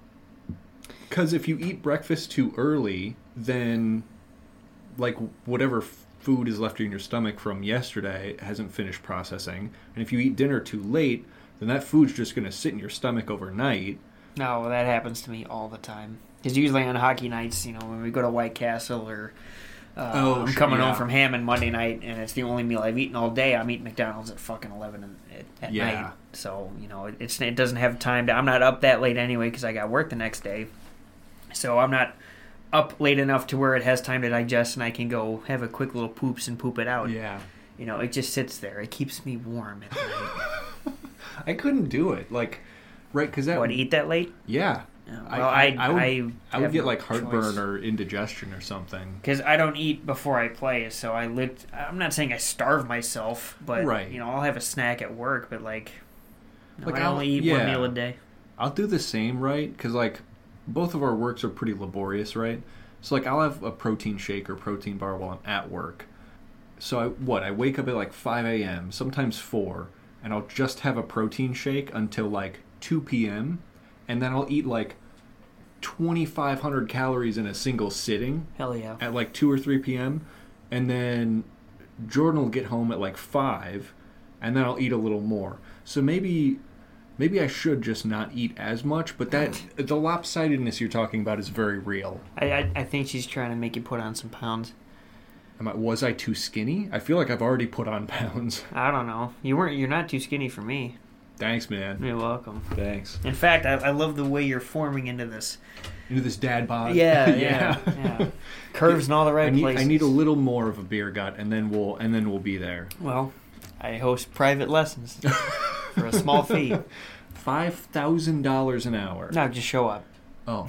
Because if you eat breakfast too early, then like whatever f- food is left in your stomach from yesterday hasn't finished processing. And if you eat dinner too late, then that food's just going to sit in your stomach overnight. no, that happens to me all the time. Because usually on hockey nights, you know, when we go to White Castle or uh, Oh, I'm sure, coming yeah. home from Hammond Monday night and it's the only meal I've eaten all day, I'm eating McDonald's at fucking eleven in, at, at Yeah. night. So, you know, it, it's, it doesn't have time to... I'm not up that late anyway because I got work the next day. So I'm not up late enough to where it has time to digest and I can go have a quick little poops and poop it out. Yeah. You know, it just sits there. It keeps me warm at night. I couldn't do it. Like, right, because that... What, eat that late? Yeah. Well, I, I, I, I would, I, I would have get no like heartburn choice. or indigestion or something. Because I don't eat before I play, so I lit. I'm not saying I starve myself, but Right. you know, I'll have a snack at work. But like, no, Like, I I'll- only eat yeah. one meal a day. I'll do the same, right? Because like both of our works are pretty laborious, right? So like I'll have a protein shake or protein bar while I'm at work. So I, what? I wake up at like five a.m., sometimes four, and I'll just have a protein shake until like two p.m. and then I'll eat like twenty-five hundred calories in a single sitting Hell yeah! at like two or three p.m. and then Jordan will get home at like five, and then I'll eat a little more. So maybe maybe I should just not eat as much, but that the lopsidedness you're talking about is very real. I, I I think she's trying to make you put on some pounds. Am I, was I too skinny? I feel like I've already put on pounds. I don't know. You weren't. You're not too skinny for me. Thanks, man. You're welcome. Thanks. In fact, I, I love the way you're forming into this. Into this dad bod. Yeah, yeah, yeah. Curves in all the right I need, places. I need a little more of a beer gut, and then we'll and then we'll be there. Well, I host private lessons for a small fee. Five thousand dollars an hour. No, just show up. Oh,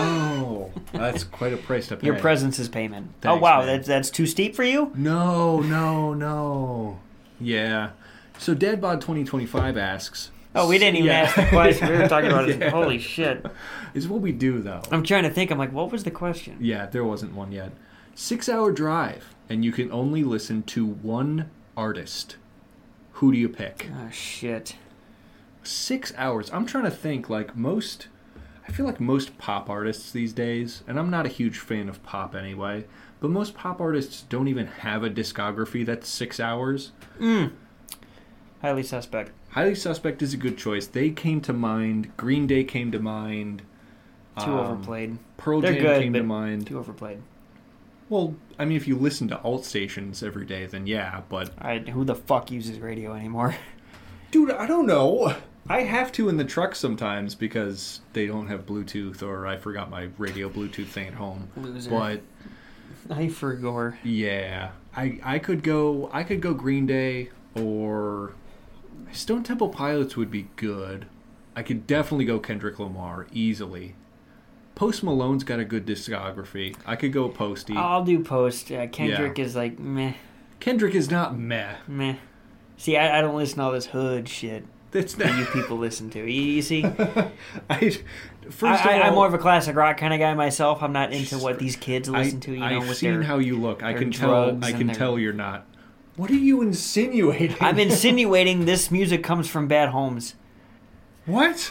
oh, that's quite a price to pay. Your presence is payment. oh Thanks, wow, man. that's that's too steep for you. No, no, no. Yeah. So Dadbod twenty twenty-five asks. Oh, we didn't even Yeah. ask the question. We were talking about it. Yeah. Holy shit! Is what we do though. I'm trying to think. I'm like, what was the question? Yeah, there wasn't one yet. Six-hour drive, and you can only listen to one artist. Who do you pick? Oh shit! Six hours. I'm trying to think. Like most, I feel like most pop artists these days, and I'm not a huge fan of pop anyway. But most pop artists don't even have a discography that's six hours. Mm. Highly suspect. Highly Suspect is a good choice. They came to mind. Green Day came to mind. Too Um, overplayed. Pearl They're Jam good, came to but mind. Too overplayed. Well, I mean, if you listen to alt stations every day, then yeah, but... I, who the fuck uses radio anymore? Dude, I don't know. I have to in the truck sometimes because they don't have Bluetooth, or I forgot my radio Bluetooth thing at home. Loser. But, I forgot. yeah. I, I could go... I could go Green Day, or... Stone Temple Pilots would be good. I could definitely go Kendrick Lamar, easily. Post Malone's got a good discography. I could go Posty. I'll do post. Uh, Kendrick is like meh, Kendrick is not meh. meh. See, I, I don't listen to all this hood shit That's that not... you people listen to. You, you see, I, first I, of I, all, I'm more of a classic rock kind of guy myself. I'm not into what these kids listen I, to. You know, I've with seen their. how you look. I their can tell. drugs I and can their- tell you're not. What are you insinuating? I'm insinuating this music comes from bad homes. What?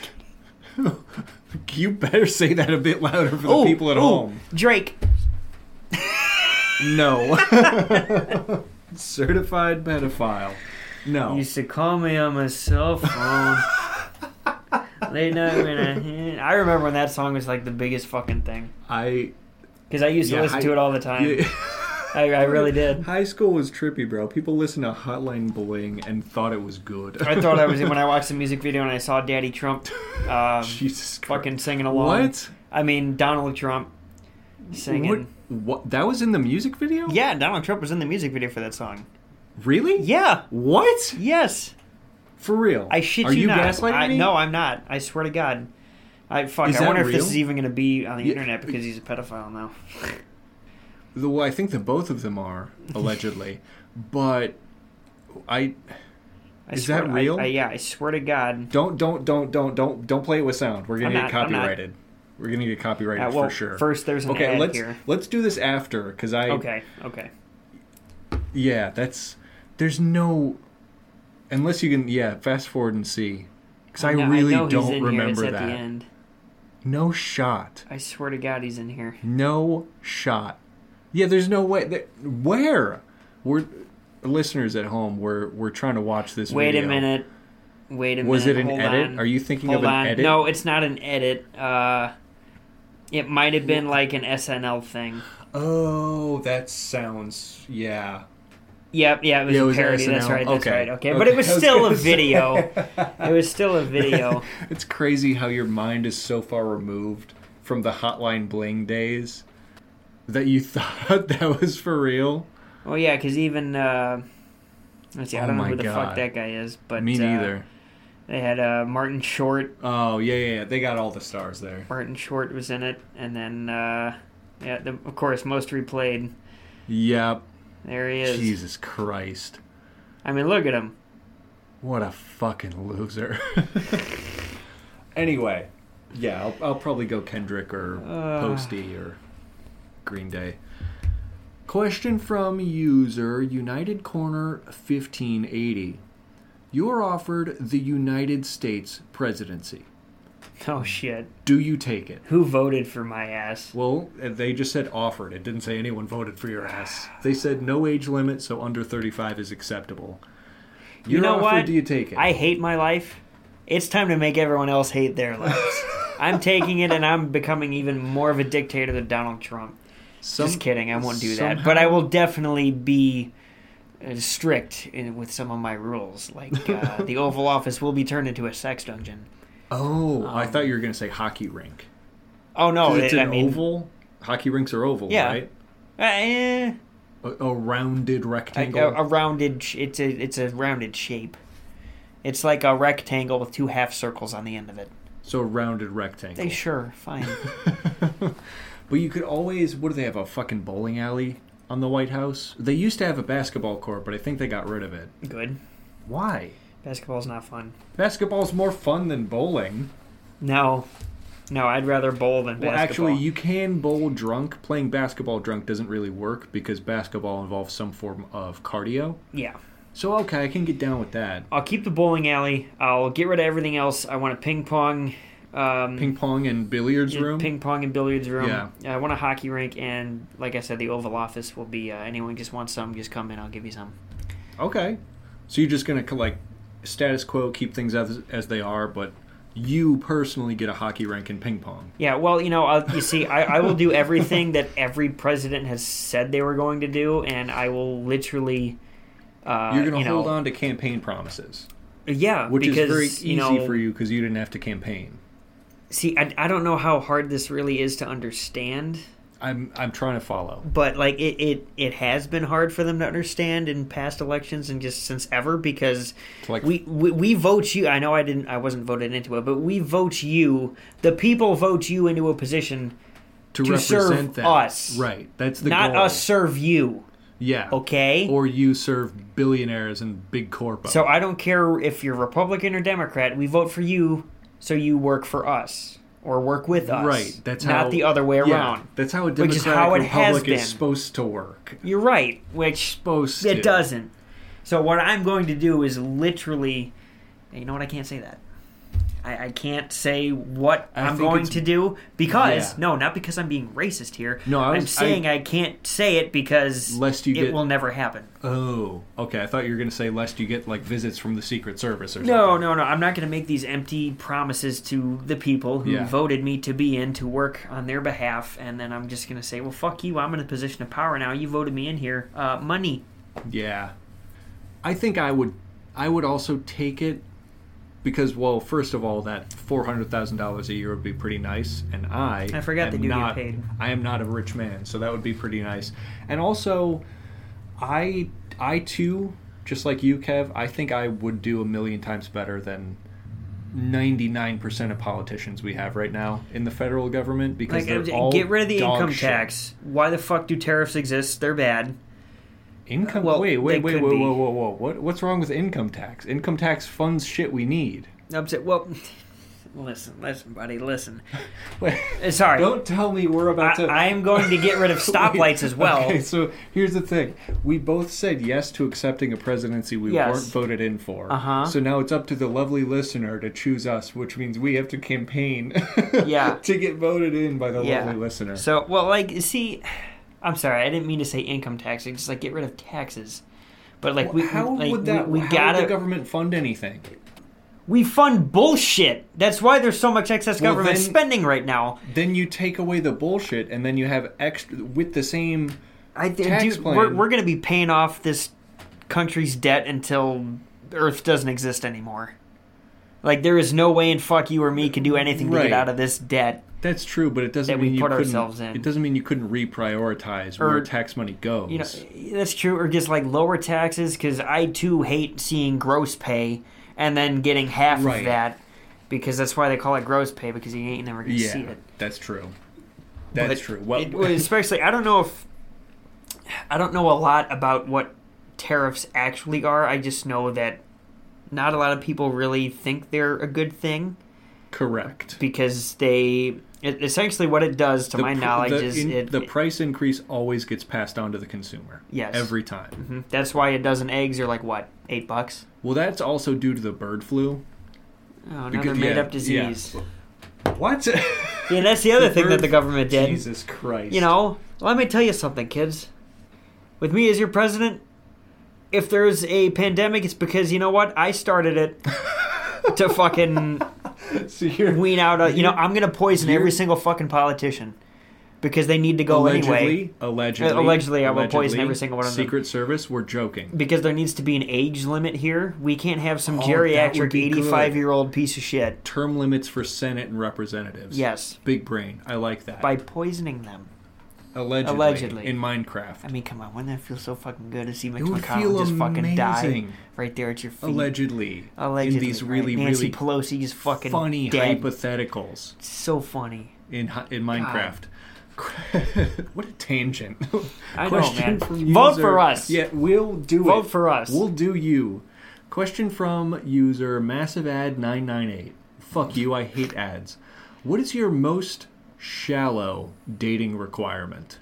You better say that a bit louder for the Oh, people at oh, home. Drake. No. Certified pedophile. No. You used to call me on my cell phone. Late night when I... I remember when that song was like the biggest fucking thing. I... Because I used to yeah, listen I, to it all the time. Yeah. I, I really did. High school was trippy, bro. People listened to Hotline Bling and thought it was good. I thought I was... When I watched the music video and I saw Daddy Trump um, Jesus Christ. fucking singing along. What? I mean, Donald Trump singing... What? What? That was in the music video? Yeah, Donald Trump was in the music video for that song. Really? Yeah. What? Yes. For real? I shit Are you, you not. gaslighting I, me? No, I'm not. I swear to God. I fuck. Is I that wonder if real? this is even going to be on the Yeah. internet because he's a pedophile now. The, well, I think that both of them are, allegedly. But I... I Is swear, that real? I, I, yeah, I swear to God. Don't, don't, don't, don't, don't, don't play it with sound. We're going to I'm get not- I'm not. copyrighted. We're going to get copyrighted Uh, well, for sure. first there's an okay, ad let's, here. let's do this after, because I... Okay, okay. Yeah, that's... There's no... Unless you can, yeah, fast forward and see. Because I, know- really I know he's don't in remember here. It's that. at the end. No shot. I swear to God he's in here. No shot. Yeah, there's no way. That, where? We're listeners at home. We're we're trying to watch this. Wait video. a minute. Wait a Was minute. it an Hold edit? on. Are you thinking Hold of an on. edit? No, it's not an edit. Uh, it might have been like an S N L thing. Oh, that sounds yeah. Yep, yeah, it was Yeah, it a was parody. S N L. That's right. That's Okay. right. Okay, Okay. but it was I was still a gonna say. video. It was still a video. It's crazy how your mind is so far removed from the Hotline Bling days that you thought that was for real. Well, yeah, because even uh, let's see, I Oh don't know my who the God. fuck that guy is, but Me uh, neither. They had uh, Martin Short. Oh yeah, yeah, yeah. They got all the stars there. Martin Short was in it, and then uh, yeah, the, of course, most replayed. Yep. There he is. Jesus Christ. I mean, look at him. What a fucking loser. Anyway, yeah, I'll, I'll probably go Kendrick or Uh. Posty or Green Day. Question from user United Corner fifteen eighty. You are offered the United States presidency. Oh shit! Do you take it? Who voted for my ass? Well, they just said offered. It didn't say anyone voted for your ass. They said no age limit, so under thirty-five is acceptable. You're You know offered, what? do you take it? I hate my life. It's time to make everyone else hate their lives. I'm taking it, and I'm becoming even more of a dictator than Donald Trump. Some- Just kidding, I won't do somehow- that. But I will definitely be uh, strict in, with some of my rules. Like, uh, the Oval Office will be turned into a sex dungeon. Oh, I Um, thought you were going to say hockey rink. Oh, no. 'Cause it's it- an I mean, oval. Hockey rinks are oval, Yeah. right? uh, eh, A, a rounded a, rectangle. a, a rounded... sh- It's a, it's a rounded shape. It's like a rectangle with two half circles on the end of it. so a rounded rectangle. They sure, fine. But you could always... What do they have, a fucking bowling alley on the White House? They used to have a basketball court, but I think they got rid of it. Good. Why? Basketball's not fun. Basketball's more fun than bowling. No. No, I'd rather bowl than Well, basketball. actually, you can bowl drunk. Playing basketball drunk doesn't really work because basketball involves some form of cardio. Yeah. So, okay, I can get down with that. I'll keep the bowling alley. I'll get rid of everything else. I want a ping pong... Um, Ping pong and billiards room? Ping pong and billiards room. Yeah. I want a hockey rink, and like I said, the Oval Office will be... Uh, anyone just wants some, just come in. I'll give you some. Okay. So you're just going to, like, status quo, keep things as, as they are, but you personally get a hockey rink and ping pong. Yeah, well, you know, I'll, you see, I, I will do everything that every president has said they were going to do, and I will literally... Uh, You're going to you hold know, on to campaign promises, Yeah, which because, is very easy you know, for you because you didn't have to campaign. See, I, I don't know how hard this really is to understand, I'm I'm trying to follow. but like it, it, it has been hard for them to understand in past elections and just since ever because Like we, we we vote you. I know I didn't I wasn't voted into it, but we vote you. The people vote you into a position to, to represent serve them. us. Right. That's the not goal. us serve you. Yeah. Okay. Or you serve billionaires and big corpo. So I don't care if you're Republican or Democrat. We vote for you, so you work for us or work with us. Right. That's not how, the other way yeah, around. That's how a Which democratic is how it has republic is been. supposed to work. You're right, which Supposed it to. doesn't. So what I'm going to do is literally, you know what? I can't say that. I, I can't say what I I'm think going it's- to do because Yeah. no, not because I'm being racist here. No, I was- I'm saying I, can't say it because Lest you it get- will never happen. Oh, okay. I thought you were going to say lest you get like visits from the Secret Service or something. No, no, no. I'm not going to make these empty promises to the people who Yeah. voted me to be in to work on their behalf, and then I'm just going to say, well, fuck you. I'm in a position of power now. You voted me in here. Uh, money. Yeah. I think I would I would also take it because, well, first of all, that four hundred thousand dollars a year would be pretty nice, and I I forgot am they do get not, paid. I am not a rich man, so that would be pretty nice. And also, I I too, just like you, Kev, I think I would do a million times better than ninety-nine percent of politicians we have right now in the federal government because Like, they're uh, all get rid of the dog income shit. tax. Why the fuck do tariffs exist? They're bad. Income. Well, wait, they wait, wait, could whoa, be. whoa, whoa, whoa! What, what's wrong with income tax? Income tax funds shit we need. I'm saying, well, listen, listen, buddy, listen. Wait, Uh, Sorry. don't tell me we're about to. I, I am going to get rid of stoplights Wait, as well. Okay, so here's the thing: we both said yes to accepting a presidency we Yes. weren't voted in for. Uh-huh. So now it's up to the lovely listener to choose us, which means we have to campaign. Yeah. To get voted in by the Yeah. lovely listener. So, well, like, see, I'm sorry, I didn't mean to say income tax. It's just like get rid of taxes. But like, we how like, would that? we, we how gotta would the government fund anything? we fund bullshit. That's why there's so much excess Well, government then- spending right now. Then you take away the bullshit, and then you have extra with the same. I th- Tax dude, plan. we're we're gonna be paying off this country's debt until Earth doesn't exist anymore. Like, there is no way in fuck you or me can do anything to Right. get out of this debt. That's true, but it doesn't That we mean you put couldn't. ourselves in. It doesn't mean you couldn't reprioritize Or- where tax money goes. You know, that's true. Or just like lower taxes, because I too hate seeing gross pay and then getting half Right. of that, because that's why they call it gross pay, because you ain't never gonna yeah, see it. that's true. That's But true. Well, it, well, especially, I don't know if I don't know a lot about what tariffs actually are. I just know that not a lot of people really think they're a good thing correct. because they. It, essentially, what it does, to The my pr- knowledge, the, is in- it, the it- price increase always gets passed on to the consumer. Yes. every time. Mhm. That's why a dozen eggs are like what, eight bucks? Well, that's also due to the bird flu. Oh, Because- another yeah, made-up disease. What? Yeah, that's the other The thing that bird- the government did. Jesus Christ! You know, let me tell you something, kids. With me as your president, if there's a pandemic, it's because, you know what? I started it to fucking so you're wean out. A, you know, you're- I'm going to poison you're- every single fucking politician because they need to go allegedly, anyway. allegedly, Uh, allegedly, I will allegedly, poison every single one of them. Secret Service, we're joking. Because there needs to be an age limit here. We can't have some Oh, that would geriatric be good. eighty-five-year-old piece of shit. Term limits for Senate and representatives. Yes. Big brain. I like that. By poisoning them. allegedly, allegedly. in Minecraft. I mean, come on, wouldn't that feel so fucking good to see Mitch It would McConnell feel just fucking die amazing. right there at your feet? Allegedly. Allegedly, in these right. really, Nancy really Pelosi's fucking funny dead. hypotheticals So funny. in hi- in Minecraft. What a tangent. I know, Question man. from Vote user- for us. Yeah, we'll do Vote it. for us. We'll do you. Question from user massive ad nine nine eight. Fuck you, I hate ads. What is your most shallow dating requirement?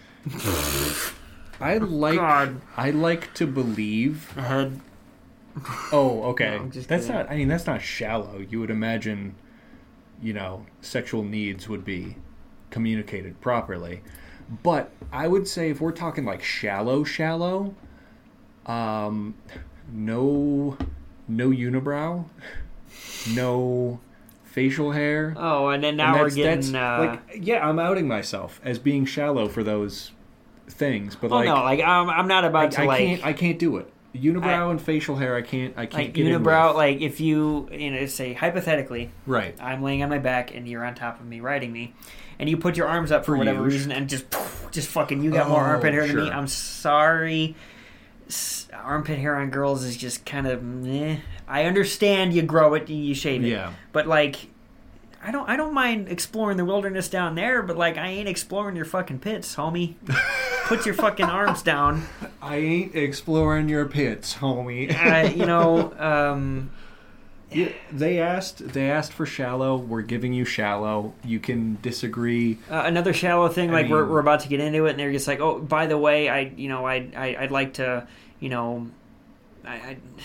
I like God. I like to believe. Ahead. Oh, okay. No, I'm just that's kidding. not I mean that's not shallow. You would imagine, you know, sexual needs would be communicated properly. But I would say if we're talking like shallow shallow, um no no unibrow, no facial hair. Oh, and then And now we're that's- getting. that's, Uh, like yeah, I'm outing myself as being shallow for those things, but oh like no, like I'm, I'm not I, about to I like. can't I can't do it. Unibrow I- and facial hair, I can't I can't like get in unibrow, with. like if you, you know, say hypothetically, Right. I'm laying on my back and you're on top of me riding me, and you put your arms up for, For whatever you. reason and just, just fucking, you got more Oh, armpit hair than me. sure. I'm sorry. S- Armpit hair on girls is just kind of meh. I understand you grow it, you shave it, Yeah. but like, I don't, I don't mind exploring the wilderness down there, but like, I ain't exploring your fucking pits, homie. Put your fucking arms down. I ain't exploring your pits, homie. Uh, you know, um, Yeah, they asked they asked for shallow. We're giving you shallow. You can disagree. Uh, another shallow thing, I like we're mean- we're about to get into it, and they're just like, oh, by the way, I you know I I I'd like to you know, I, I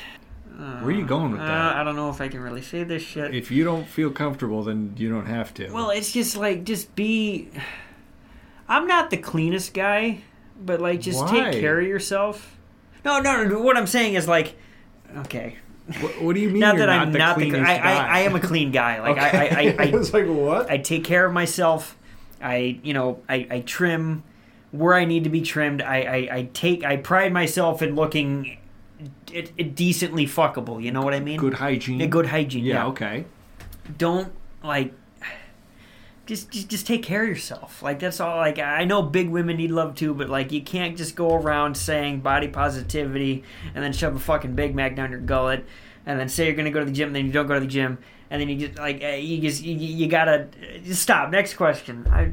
Uh, Where are you going with uh, that? I don't know if I can really say this shit. If you don't feel comfortable, then you don't have to. Well, it's just like, just be... I'm not the cleanest guy, but like, just Why? take care of yourself. No, no, no, what I'm saying is like, okay. What, what do you mean Not you're that not I'm the not the... cleanest I, guy? I, I am a clean guy. Like, Okay. I, I, I, I was like, what? I take care of myself. I, you know, I, I trim where I need to be trimmed. I, I, I take, I pride myself in looking it, it decently fuckable. You know what I mean? Good hygiene. Yeah, good hygiene. Yeah, Yeah. okay. Don't like. Just, just, just take care of yourself. Like that's all. Like I know big women need love too, but like you can't just go around saying body positivity and then shove a fucking Big Mac down your gullet, and then say you're gonna go to the gym, and then you don't go to the gym, and then you just like eh, you just you, you gotta just stop. Next question. I.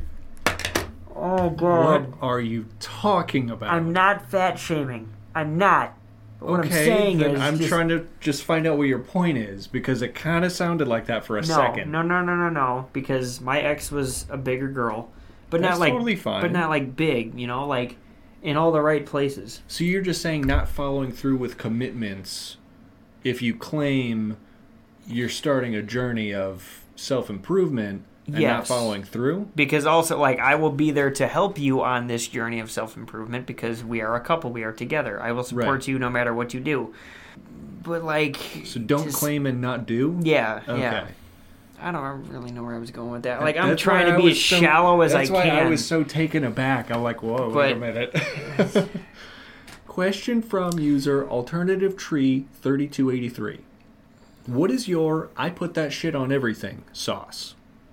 Oh god. What are you talking about? I'm not fat shaming. I'm not. But what okay, I'm saying then is I'm just, trying to just find out what your point is, because it kind of sounded like that for a no, second. No, no, no, no, no. Because my ex was a bigger girl, but That's not like totally fine. but not like big. You know, like in all the right places. So you're just saying not following through with commitments if you claim you're starting a journey of self-improvement and not Yes. following through? Because also, like, I will be there to help you on this journey of self-improvement because we are a couple. We are together. I will support Right. you no matter what you do. But, like... So don't just- claim and not do? Yeah, Okay. yeah. I don't really know where I was going with that. That- Like, I'm that's trying why to I be was as so- shallow as I That's can. why I was so taken aback. I'm like, whoa, wait a But- minute. Question from user Alternative Tree thirty-two eighty-three. What is your I put that shit on everything sauce?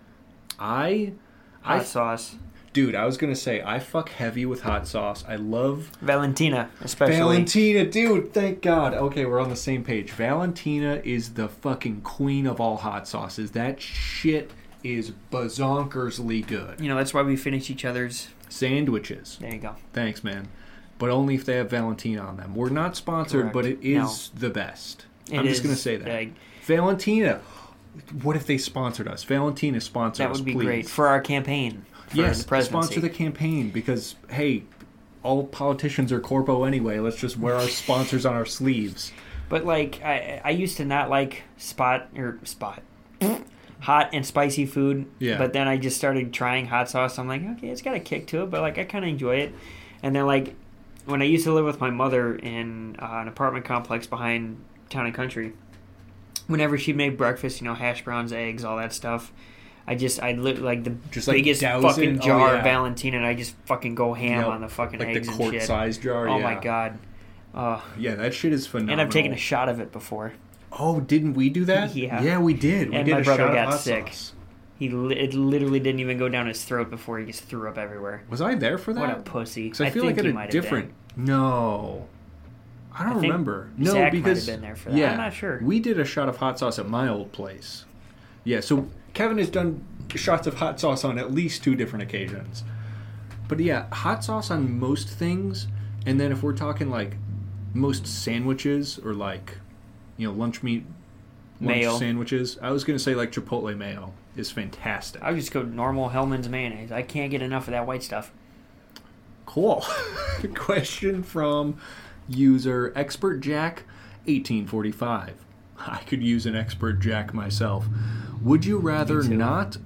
I... Hot I sauce. Dude, I was going to say, I fuck heavy with hot sauce. I love... Valentina, especially. Valentina, dude, thank God. Okay, we're on the same page. Valentina is the fucking queen of all hot sauces. That shit is bazonkersly good. You know, that's why we finish each other's... Sandwiches. There you go. Thanks, man. But only if they have Valentina on them. We're not sponsored, Correct. but it is the best. It I'm just is, going to say that. like, Valentina. What if they sponsored us? Valentina sponsor that us, would be please. great for our campaign. For Yes, the presidency. sponsor the campaign because, hey, all politicians are corpo anyway. Let's just wear our sponsors on our sleeves. But like, I I used to not like spot or spot hot and spicy food. Yeah. But then I just started trying hot sauce. I'm like, okay, it's got a kick to it, but like I kind of enjoy it. And then like when I used to live with my mother in uh, an apartment complex behind Town and Country, whenever she'd make breakfast, you know, hash browns, eggs, all that stuff. I just, I lit like the Just, like, biggest douse fucking it? Oh, jar yeah. of Valentina, and I just fucking go ham Yep. on the fucking Like eggs the and shit. quart-sized jar, Oh yeah. my god. Uh, Yeah, that shit is phenomenal. and I've taken a shot of it before. Oh, didn't we do that? Yeah. Yeah, we did. We And did my a brother shot of got hot sick. sauce. He li- it literally didn't even go down his throat before he just threw up everywhere. Was I there for that? What a pussy! Because I feel think like he at might a have different... been. No. I don't I think remember. No, Zach might because... have been there for that. Yeah, I'm not sure. We did a shot of hot sauce at my old place. Yeah, so Kevin has done shots of hot sauce on at least two different occasions. But yeah, hot sauce on most things, and then if we're talking like most sandwiches or like, you know, lunch meat lunch Mayo. sandwiches, I was going to say like Chipotle mayo is fantastic. I would just go normal Hellman's mayonnaise. I can't get enough of that white stuff. Cool. Question from user Expert Jack eighteen forty-five. I could use an Expert Jack myself. Would you rather Me too. not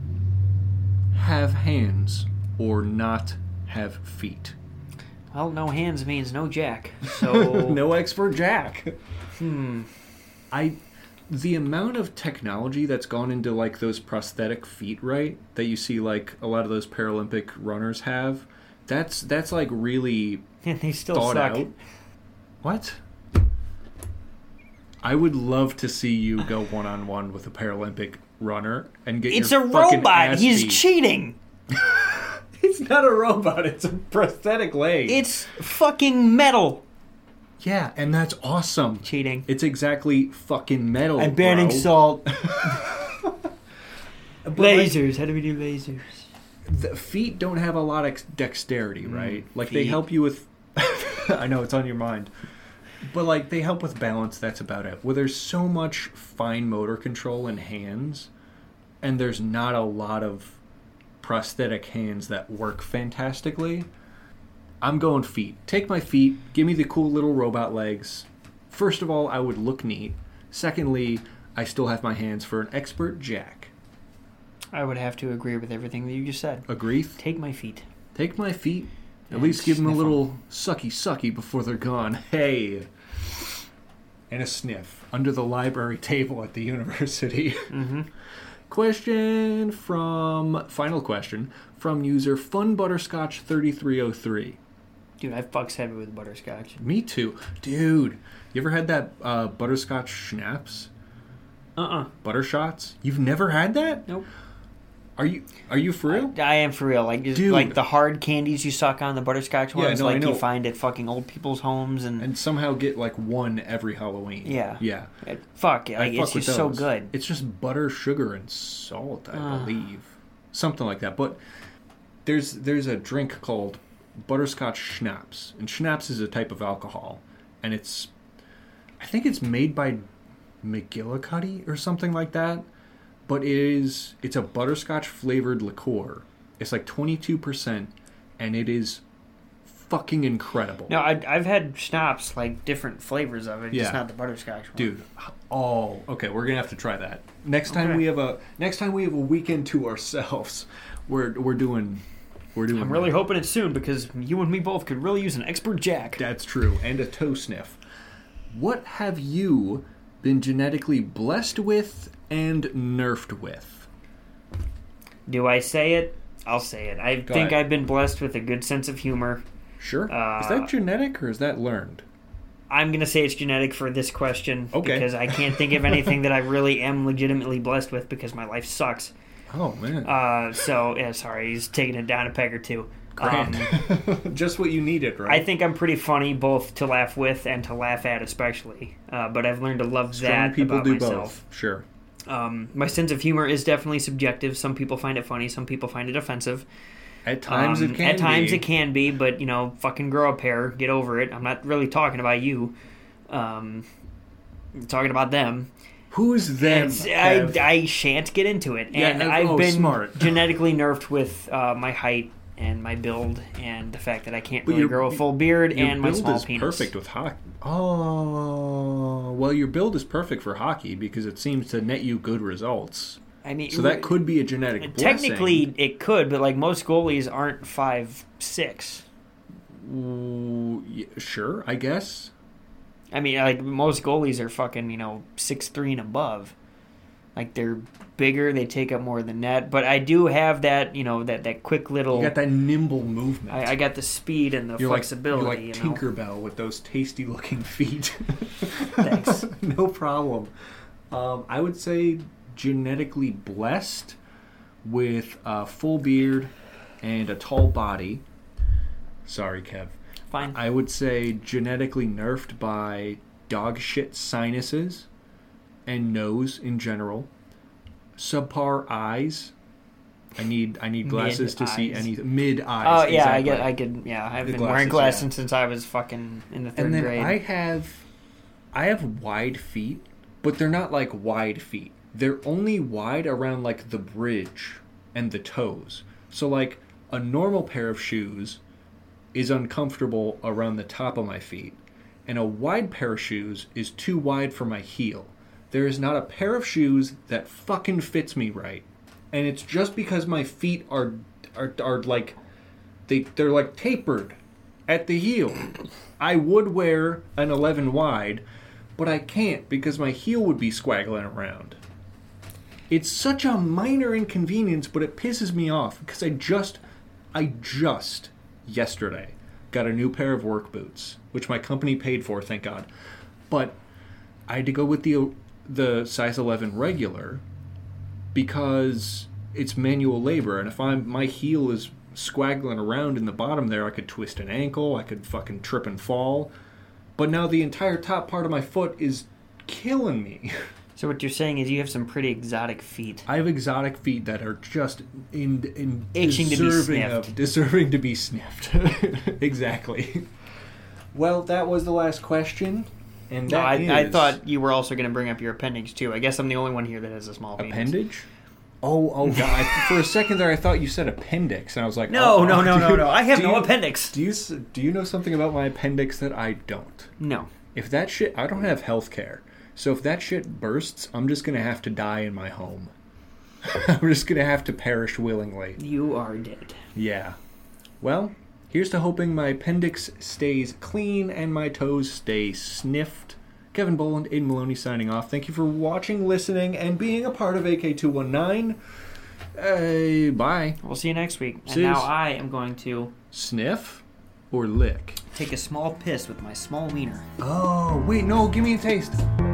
have hands or not have feet? Well, no hands means no jack. So No Expert Jack. hmm. I the amount of technology that's gone into like those prosthetic feet, right? That you see like a lot of those Paralympic runners have. That's that's like really And they still thought suck. out. What? I would love to see you go one on one with a Paralympic runner and get It's your a fucking robot. ass He's beat. cheating. It's not a robot. It's a prosthetic leg. It's fucking metal. yeah, and that's awesome. Cheating. It's exactly fucking metal. I'm banning bro. salt. But, like, Lasers. How do we do lasers? the feet don't have a lot of dexterity, right? Like they feet. help you with. I know it's on your mind, but like they help with balance. That's about it. Well, there's so much fine motor control in hands, and there's not a lot of prosthetic hands that work fantastically. I'm going feet. Take my feet. Give me the cool little robot legs. first of all, I would look neat. Secondly, I still have my hands for an expert jack. I would have to agree with everything that you just said. Agree? Take my feet. Take my feet. At And least give them a sniff little sucky-sucky before they're gone. Hey! And a sniff under the library table at the university. Mm-hmm. Question from... Final question from user FunButterscotch thirty-three oh three. Dude, I fucks heavy with butterscotch. Me too. Dude, you ever had that uh, butterscotch schnapps? Uh-uh. Butter shots? You've never had that? Nope. Are you Are you for real? I, I am for real. Like, just, Dude. like the hard candies you suck on, the butterscotch Yeah, ones, no, I like know. you find at fucking old people's homes, and, And somehow get like one every Halloween. Yeah. Yeah. it, fuck, I like, fuck it's with just so those. good. It's just butter, sugar, and salt, I Ah. believe. Something like that. But there's there's a drink called butterscotch schnapps. And schnapps is a type of alcohol. And it's... I think it's made by McGillicuddy or something like that. But it is... It's a butterscotch flavored liqueur. It's like twenty-two percent. And it is fucking incredible. No, I, I've had schnapps, like different flavors of it, Yeah. just not the butterscotch one. Dude, oh, okay, we're gonna have to try that next time Okay. we have a next time we have a weekend to ourselves. We're we're doing we're doing. I'm really that. hoping it's soon, because you and me both could really use an expert jack. That's true, and a toe sniff. What have you been genetically blessed with and nerfed with? Do I say it? I'll say it. I Go think ahead. I've been blessed with a good sense of humor. Sure. Uh, is that genetic or is that learned? I'm going to say it's genetic for this question, Okay. because I can't think of anything that I really am legitimately blessed with, because my life sucks. Oh man, Uh, so, yeah, sorry, he's taking it down a peg or two. grand. Um, Just what you needed, right? I think I'm pretty funny, both to laugh with and to laugh at, especially. Uh, but I've learned to love Strong that people about do myself. both. Sure. Um, my sense of humor is definitely subjective. Some people find it funny. Some people find it offensive. At times Um, it can. At times be. it can be, but, you know, fucking grow a pair. Get over it. I'm not really talking about you. Um, I'm talking about them. Who's them? And I, Kev? I shan't get into it. Yeah, And oh, I've been smart. genetically nerfed with uh, my height and my build and the fact that I can't But really your- grow a full beard Your and my build small is penis. perfect with hockey. Oh, well, your build is perfect for hockey because it seems to net you good results. I mean, So that could be a genetic technically blessing. it could, but like most goalies aren't five six. Ooh, yeah, sure, I guess. I mean, like most goalies are fucking, you know, six three and above. Like they're bigger, they take up more of the net. But I do have that, you know, that, that quick little. You got that nimble movement. I, I got the speed and the you're flexibility. Like, you're like you know? Tinkerbell with those tasty-looking feet. Thanks. No problem. Um, I would say genetically blessed with a full beard and a tall body. Sorry, Kev. Fine. I would say genetically nerfed by dog shit sinuses and nose in general. Subpar eyes. I need I need glasses to see Mid-eyes. any mid eyes. Oh yeah, exactly. I get. I could. Yeah, I've The been glasses, wearing glasses yeah. since I was fucking in the third And then grade. I have I have wide feet, but they're not like wide feet. They're only wide around like the bridge and the toes. So like a normal pair of shoes is uncomfortable around the top of my feet, and a wide pair of shoes is too wide for my heel. There is not a pair of shoes that fucking fits me right. And it's just because my feet are are, are like they they're like tapered at the heel. I would wear an eleven wide, but I can't because my heel would be squaggling around. It's such a minor inconvenience, but it pisses me off because I just I just yesterday got a new pair of work boots, which my company paid for, thank God. But I had to go with the the size eleven regular because it's manual labor, and if I'm my heel is squaggling around in the bottom there, I could twist an ankle, I could fucking trip and fall. But now the entire top part of my foot is killing me. so what you're saying is you have some pretty exotic feet. I have exotic feet that are just in in Itching to be deserving sniffed. of deserving to be sniffed. Exactly. Well, that was the last question, and No, that I, is I thought you were also going to bring up your appendage too. I guess I'm the only one here that has a small penis. appendage. Oh, oh God! I, for a second there, I thought you said appendix, and I was like, No, oh, no, no, do no, you- no. I have do no you- appendix. Do you s- do you know something about my appendix that I don't? No. If that shit, I don't have health care. So if that shit bursts, I'm just going to have to die in my home. I'm just going to have to perish willingly. You are dead. Yeah. Well, here's to hoping my appendix stays clean and my toes stay sniffed. Kevin Boland, Aiden Maloney signing off. Thank you for watching, listening, and being a part of A K two nineteen. Uh, bye. We'll see you next week. See and you. now I am going to Sniff or lick? take a small piss with my small wiener. Oh, wait, no, give me a taste.